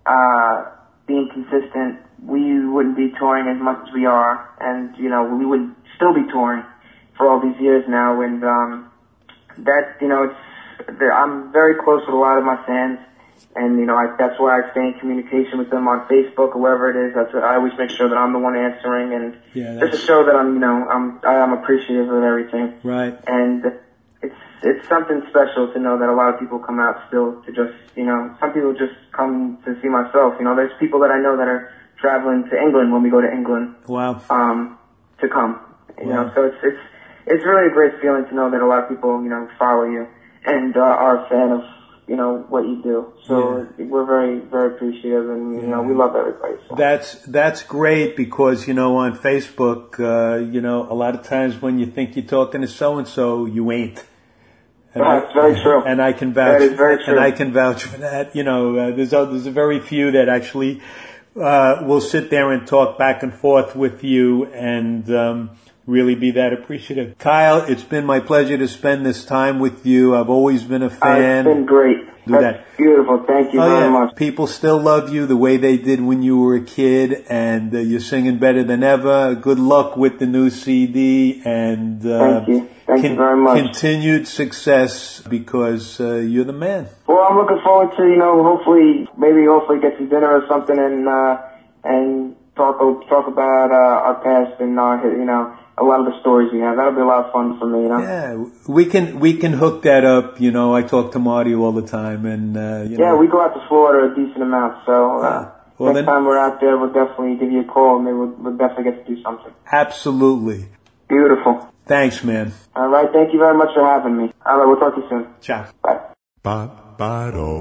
uh, being consistent, we wouldn't be touring as much as we are, and you know, we would still be touring for all these years now. And um, that, you know, it's I'm very close with a lot of my fans. And, you know, I, that's why I stay in communication with them on Facebook or wherever it is. That's what, I always make sure that I'm the one answering, and Yeah, just to show that I'm, you know, I'm, I'm appreciative of everything. Right. And it's, it's something special to know that a lot of people come out still to just, you know, some people just come to see myself. You know, there's people that I know that are traveling to England when we go to England. Wow. Um, to come. You Wow. know, so it's, it's, it's really a great feeling to know that a lot of people, you know, follow you and uh, are a fan of, you know, what you do. So Yeah. we're very, very appreciative, and, you know, we love everybody. So. That's that's great because, you know, on Facebook, uh, you know, a lot of times when you think you're talking to so and so, you ain't. And That's very true. And I can vouch. That is very true. And I can vouch for that. You know, uh, there's a, there's a very few that actually uh, will sit there and talk back and forth with you and um, really be that appreciative. Kyle, it's been my pleasure to spend this time with you. I've always been a Uh, fan. it's been great. Do That's that. beautiful. Thank you Oh, very yeah. much. People still love you the way they did when you were a kid, and uh, you're singing better than ever. Good luck with the new C D, and uh, Thank you. Thank you very much. continued success because uh, you're the man. Well, I'm looking forward to, you know, hopefully, maybe hopefully get some dinner or something, and uh, and talk talk about uh, our past and our, you know, a lot of the stories we have. That'll be a lot of fun for me, you know. Yeah, we can we can hook that up. You know, I talk to Marty all the time, and uh, you Yeah, know. we go out to Florida a decent amount, so uh, Well, next then- time we're out there, we'll definitely give you a call, and maybe we'll, we'll definitely get to do something. Absolutely. Beautiful. Thanks, man. All right, thank you very much for having me. All right, we'll talk to you soon. Ciao. Bye. Ba ba do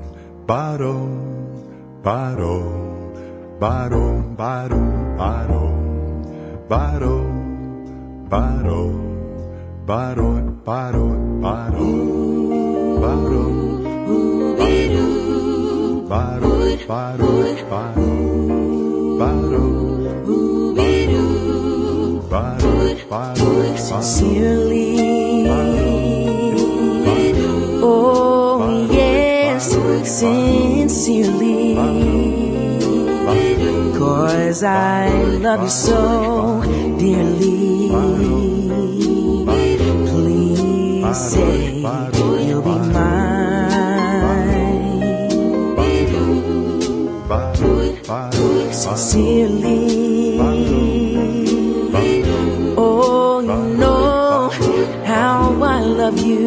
ba do ba do ba do ba do ba do ba do ba do ba do ba do ba do ba do ba do ba do ba do ba do ba do sincerely. Oh, yes, sincerely. 'Cause I love you so dearly. Please say you'll be mine. Sincerely. Oh, you know how I love you.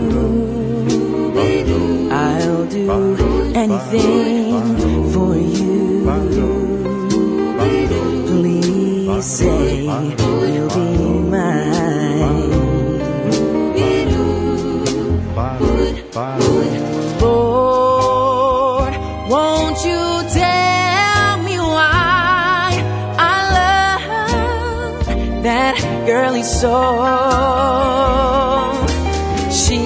I'll do anything for you. Please say you'll be mine. Lord, won't you tell me why I love that girly soul? She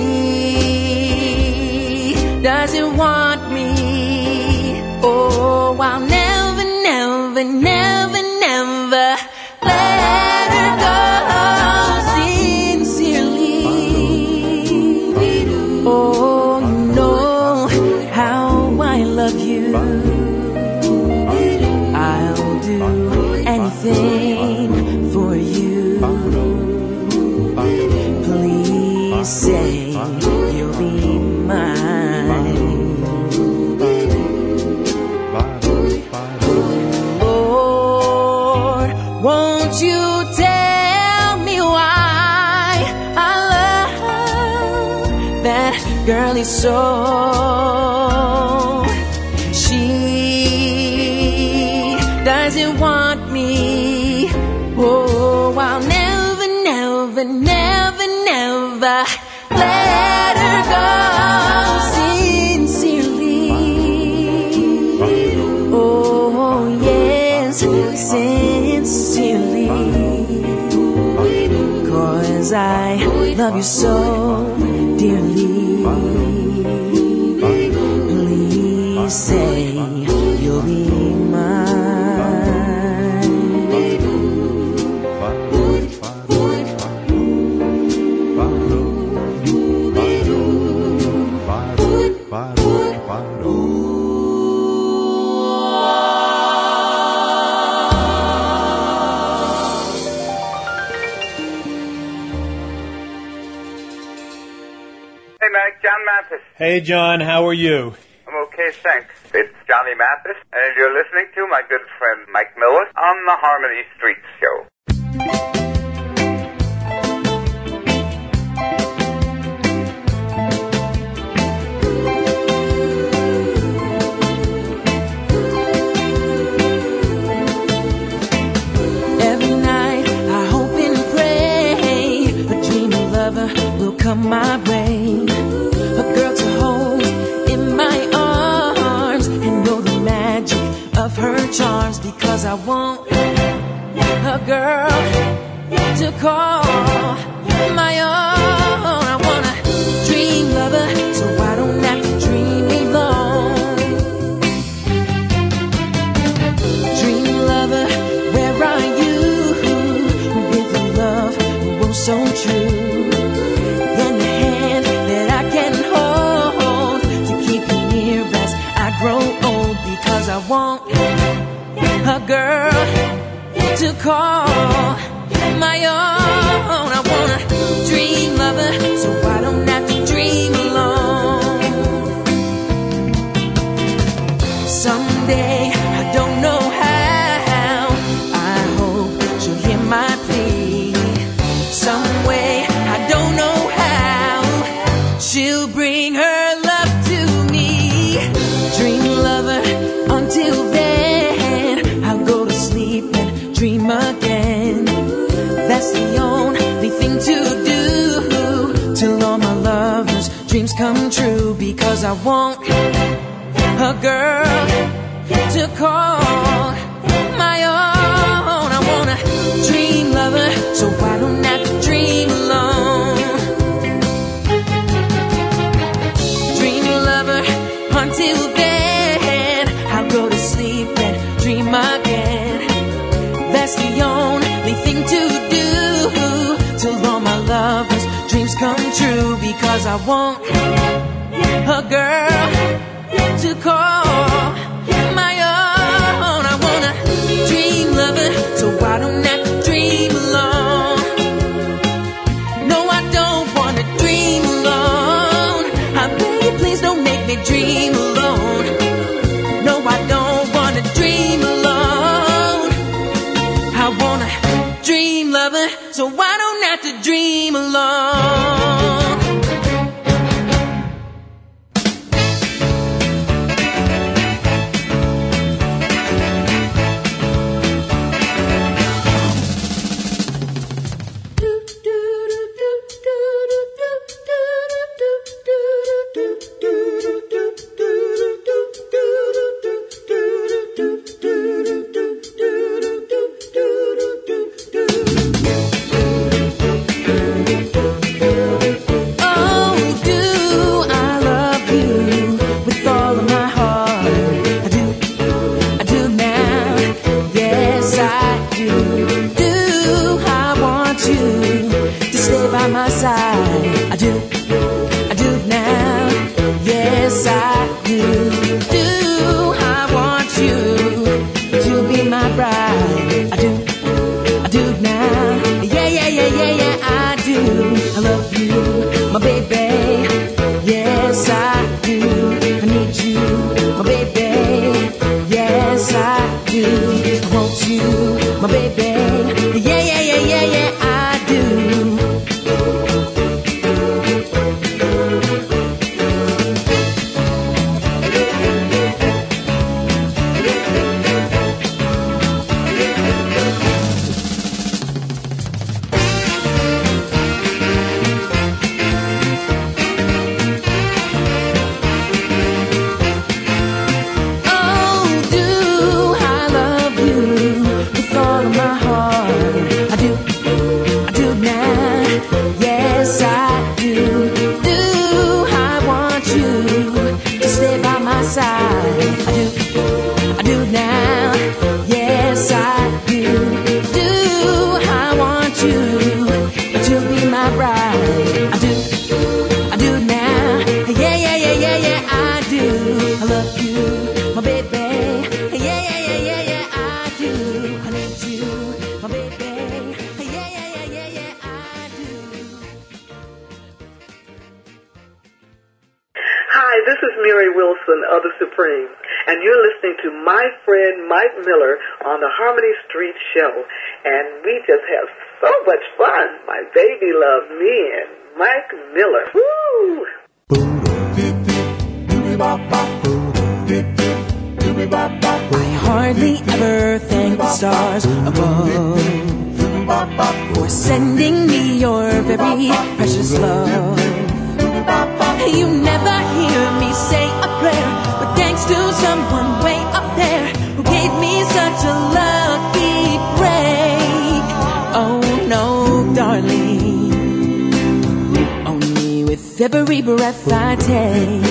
doesn't want me. Oh, I'll never, never, never, never let her go. Sincerely. Oh, you know how I love you. I'll do anything for you. Please say you'll be mine. Lord, won't you tell me why I love that girly soul? She doesn't want me. Oh, I'll never, never, never, never let her go. Sincerely. Oh, yes, sincerely. 'Cause I love you so dearly. Please say you'll be mine. Hey, Mike, John Mathis. Hey, John, how are you? I'm okay, thanks. It's Johnny Mathis, and you're listening to my good friend Mike Miller on the Harmony Street Show. Every night I hope and pray a dream lover will come my way. A girl to hold in my arms and know the magic of her charms. Because I want a girl to call my own. I want a dream lover so I don't have to dream alone. Dream lover, where are you? With a love so true. And the hand that I can hold to keep you near as I grow old. Because I want a girl to call my own. I want a dream lover so I don't have to dream alone. Someday, I don't know how, I hope she'll hear my plea. Some way, I don't know how, she'll bring her love to me. Dream lover, until then I'll go to sleep and dream again. That's the only thing to do till all my lovers' dreams come true. Because I want a girl to call my own. I want a dream lover so I don't have to dream alone. Dream lover, until then I'll go to sleep and dream again. That's the only thing to do 'cause I want a girl to call my own. I want a dream lover, so I don't have to dream alone. No, I don't want to dream alone. I beg you, please don't make me dream alone. No, I don't want to dream alone. I want a dream lover, so I don't have to dream alone. Of the Supremes, and you're listening to my friend Mike Miller on the Harmony Street Show, and we just have so much fun. My baby loves me and Mike Miller. Woo! I hardly ever thank the stars above for sending me your very precious love. You never hear me say a prayer, but thanks to someone way up there who gave me such a lucky break. Oh no, darling, only with every breath I take,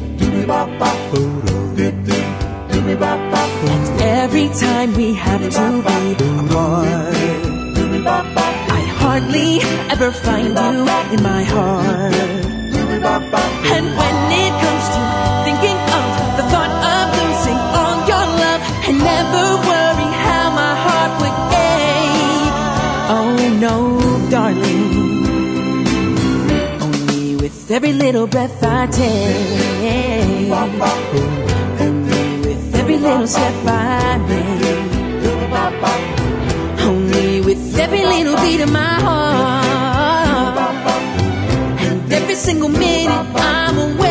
and every time we have to be apart, I hardly ever find you in my heart. And when it comes to thinking of the thought of losing all your love, I never worry how my heart would ache. Oh no, darling, only with every little breath I take, only with every little step I make, only with every little beat of my heart, and every single minute I'm away.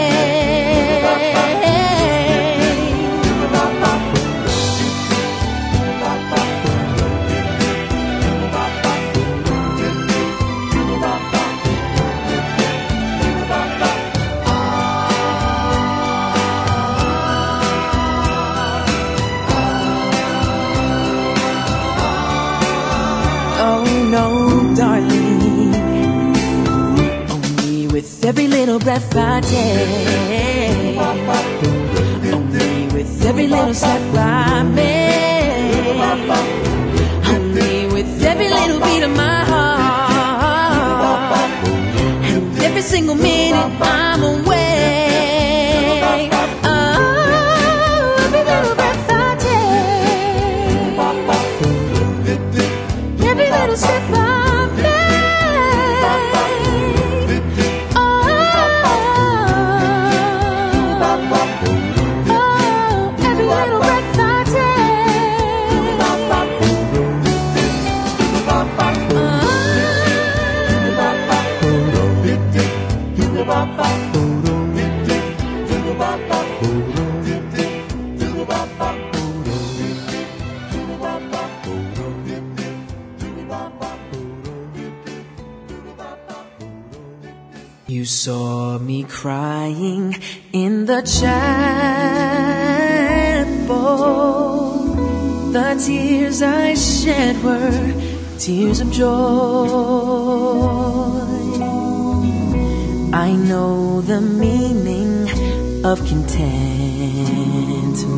Oh no, darling, only with every little breath I take, only with every little step I make, only with every little beat of my heart, and every every single minute I'm away. Oh, every little breath I take, every little step I You saw me crying in the chapel. The tears I shed were tears of joy. I know the meaning of contentment.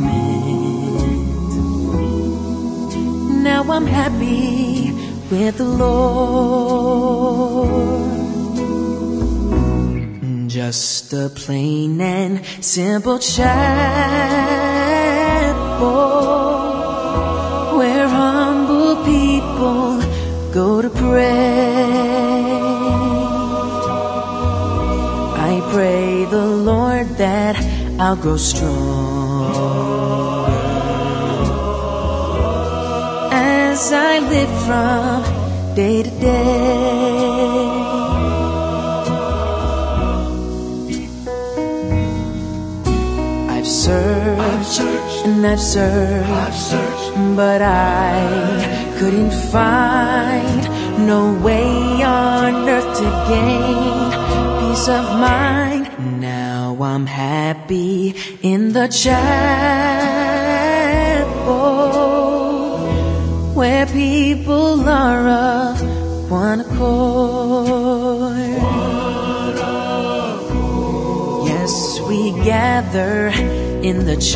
Now I'm happy with the Lord. Just a plain and simple chapel where humble people go to pray. I pray the Lord that I'll grow strong as I live from day to day. I've searched and I've searched, I've searched, but I couldn't find no way on earth to gain peace of mind. Now I'm happy in the chapel where people are of one accord. Yes, we gather in the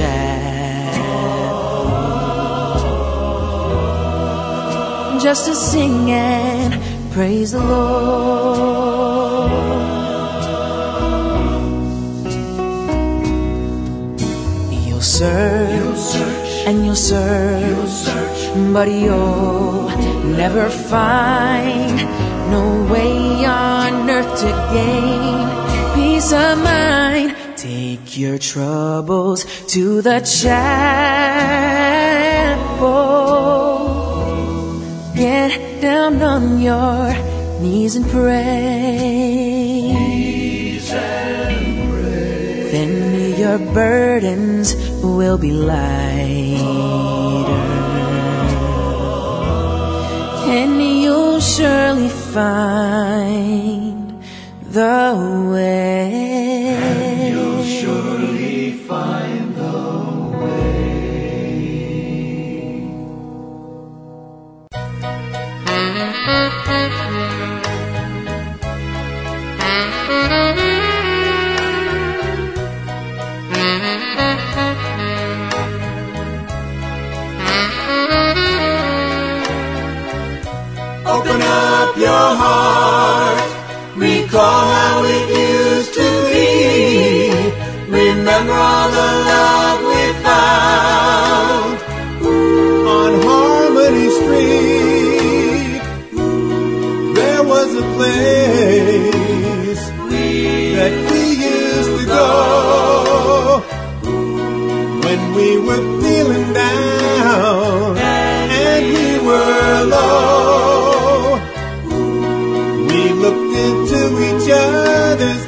chapel just to sing and praise the Lord. You'll search, you'll search and you'll search, you'll search, but you'll never find no way on earth to gain peace of mind. Take your troubles to the chapel. Get down on your knees and pray. Knees and pray. Then your burdens will be lighter, and you'll surely find the way. And you'll surely find the way. Open up your heart, recall how it used to be. Remember all the love we found on Harmony Street. There was a place that we used to go when we were feeling down and we were low. Looked into each other's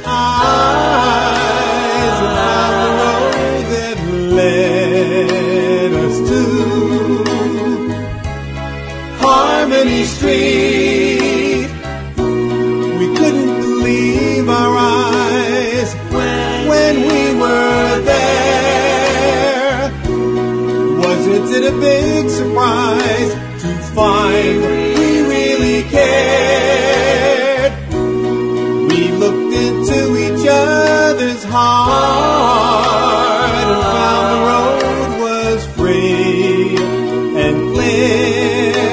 eyes and found the road that led us to Harmony Street. We couldn't believe our eyes when we were there. Wasn't it a big surprise to find we really cared? Looked into each other's heart and found the road was free and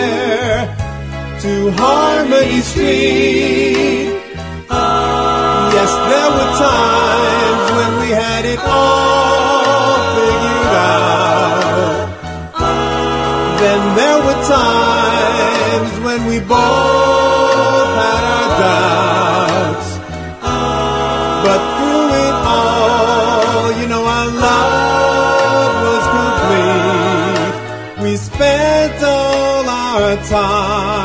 clear to Harmony Street. Yes, there were times when we had it all figured out. Then there were times when we both had our doubts. But through it all, you know, our love was complete. We spent all our time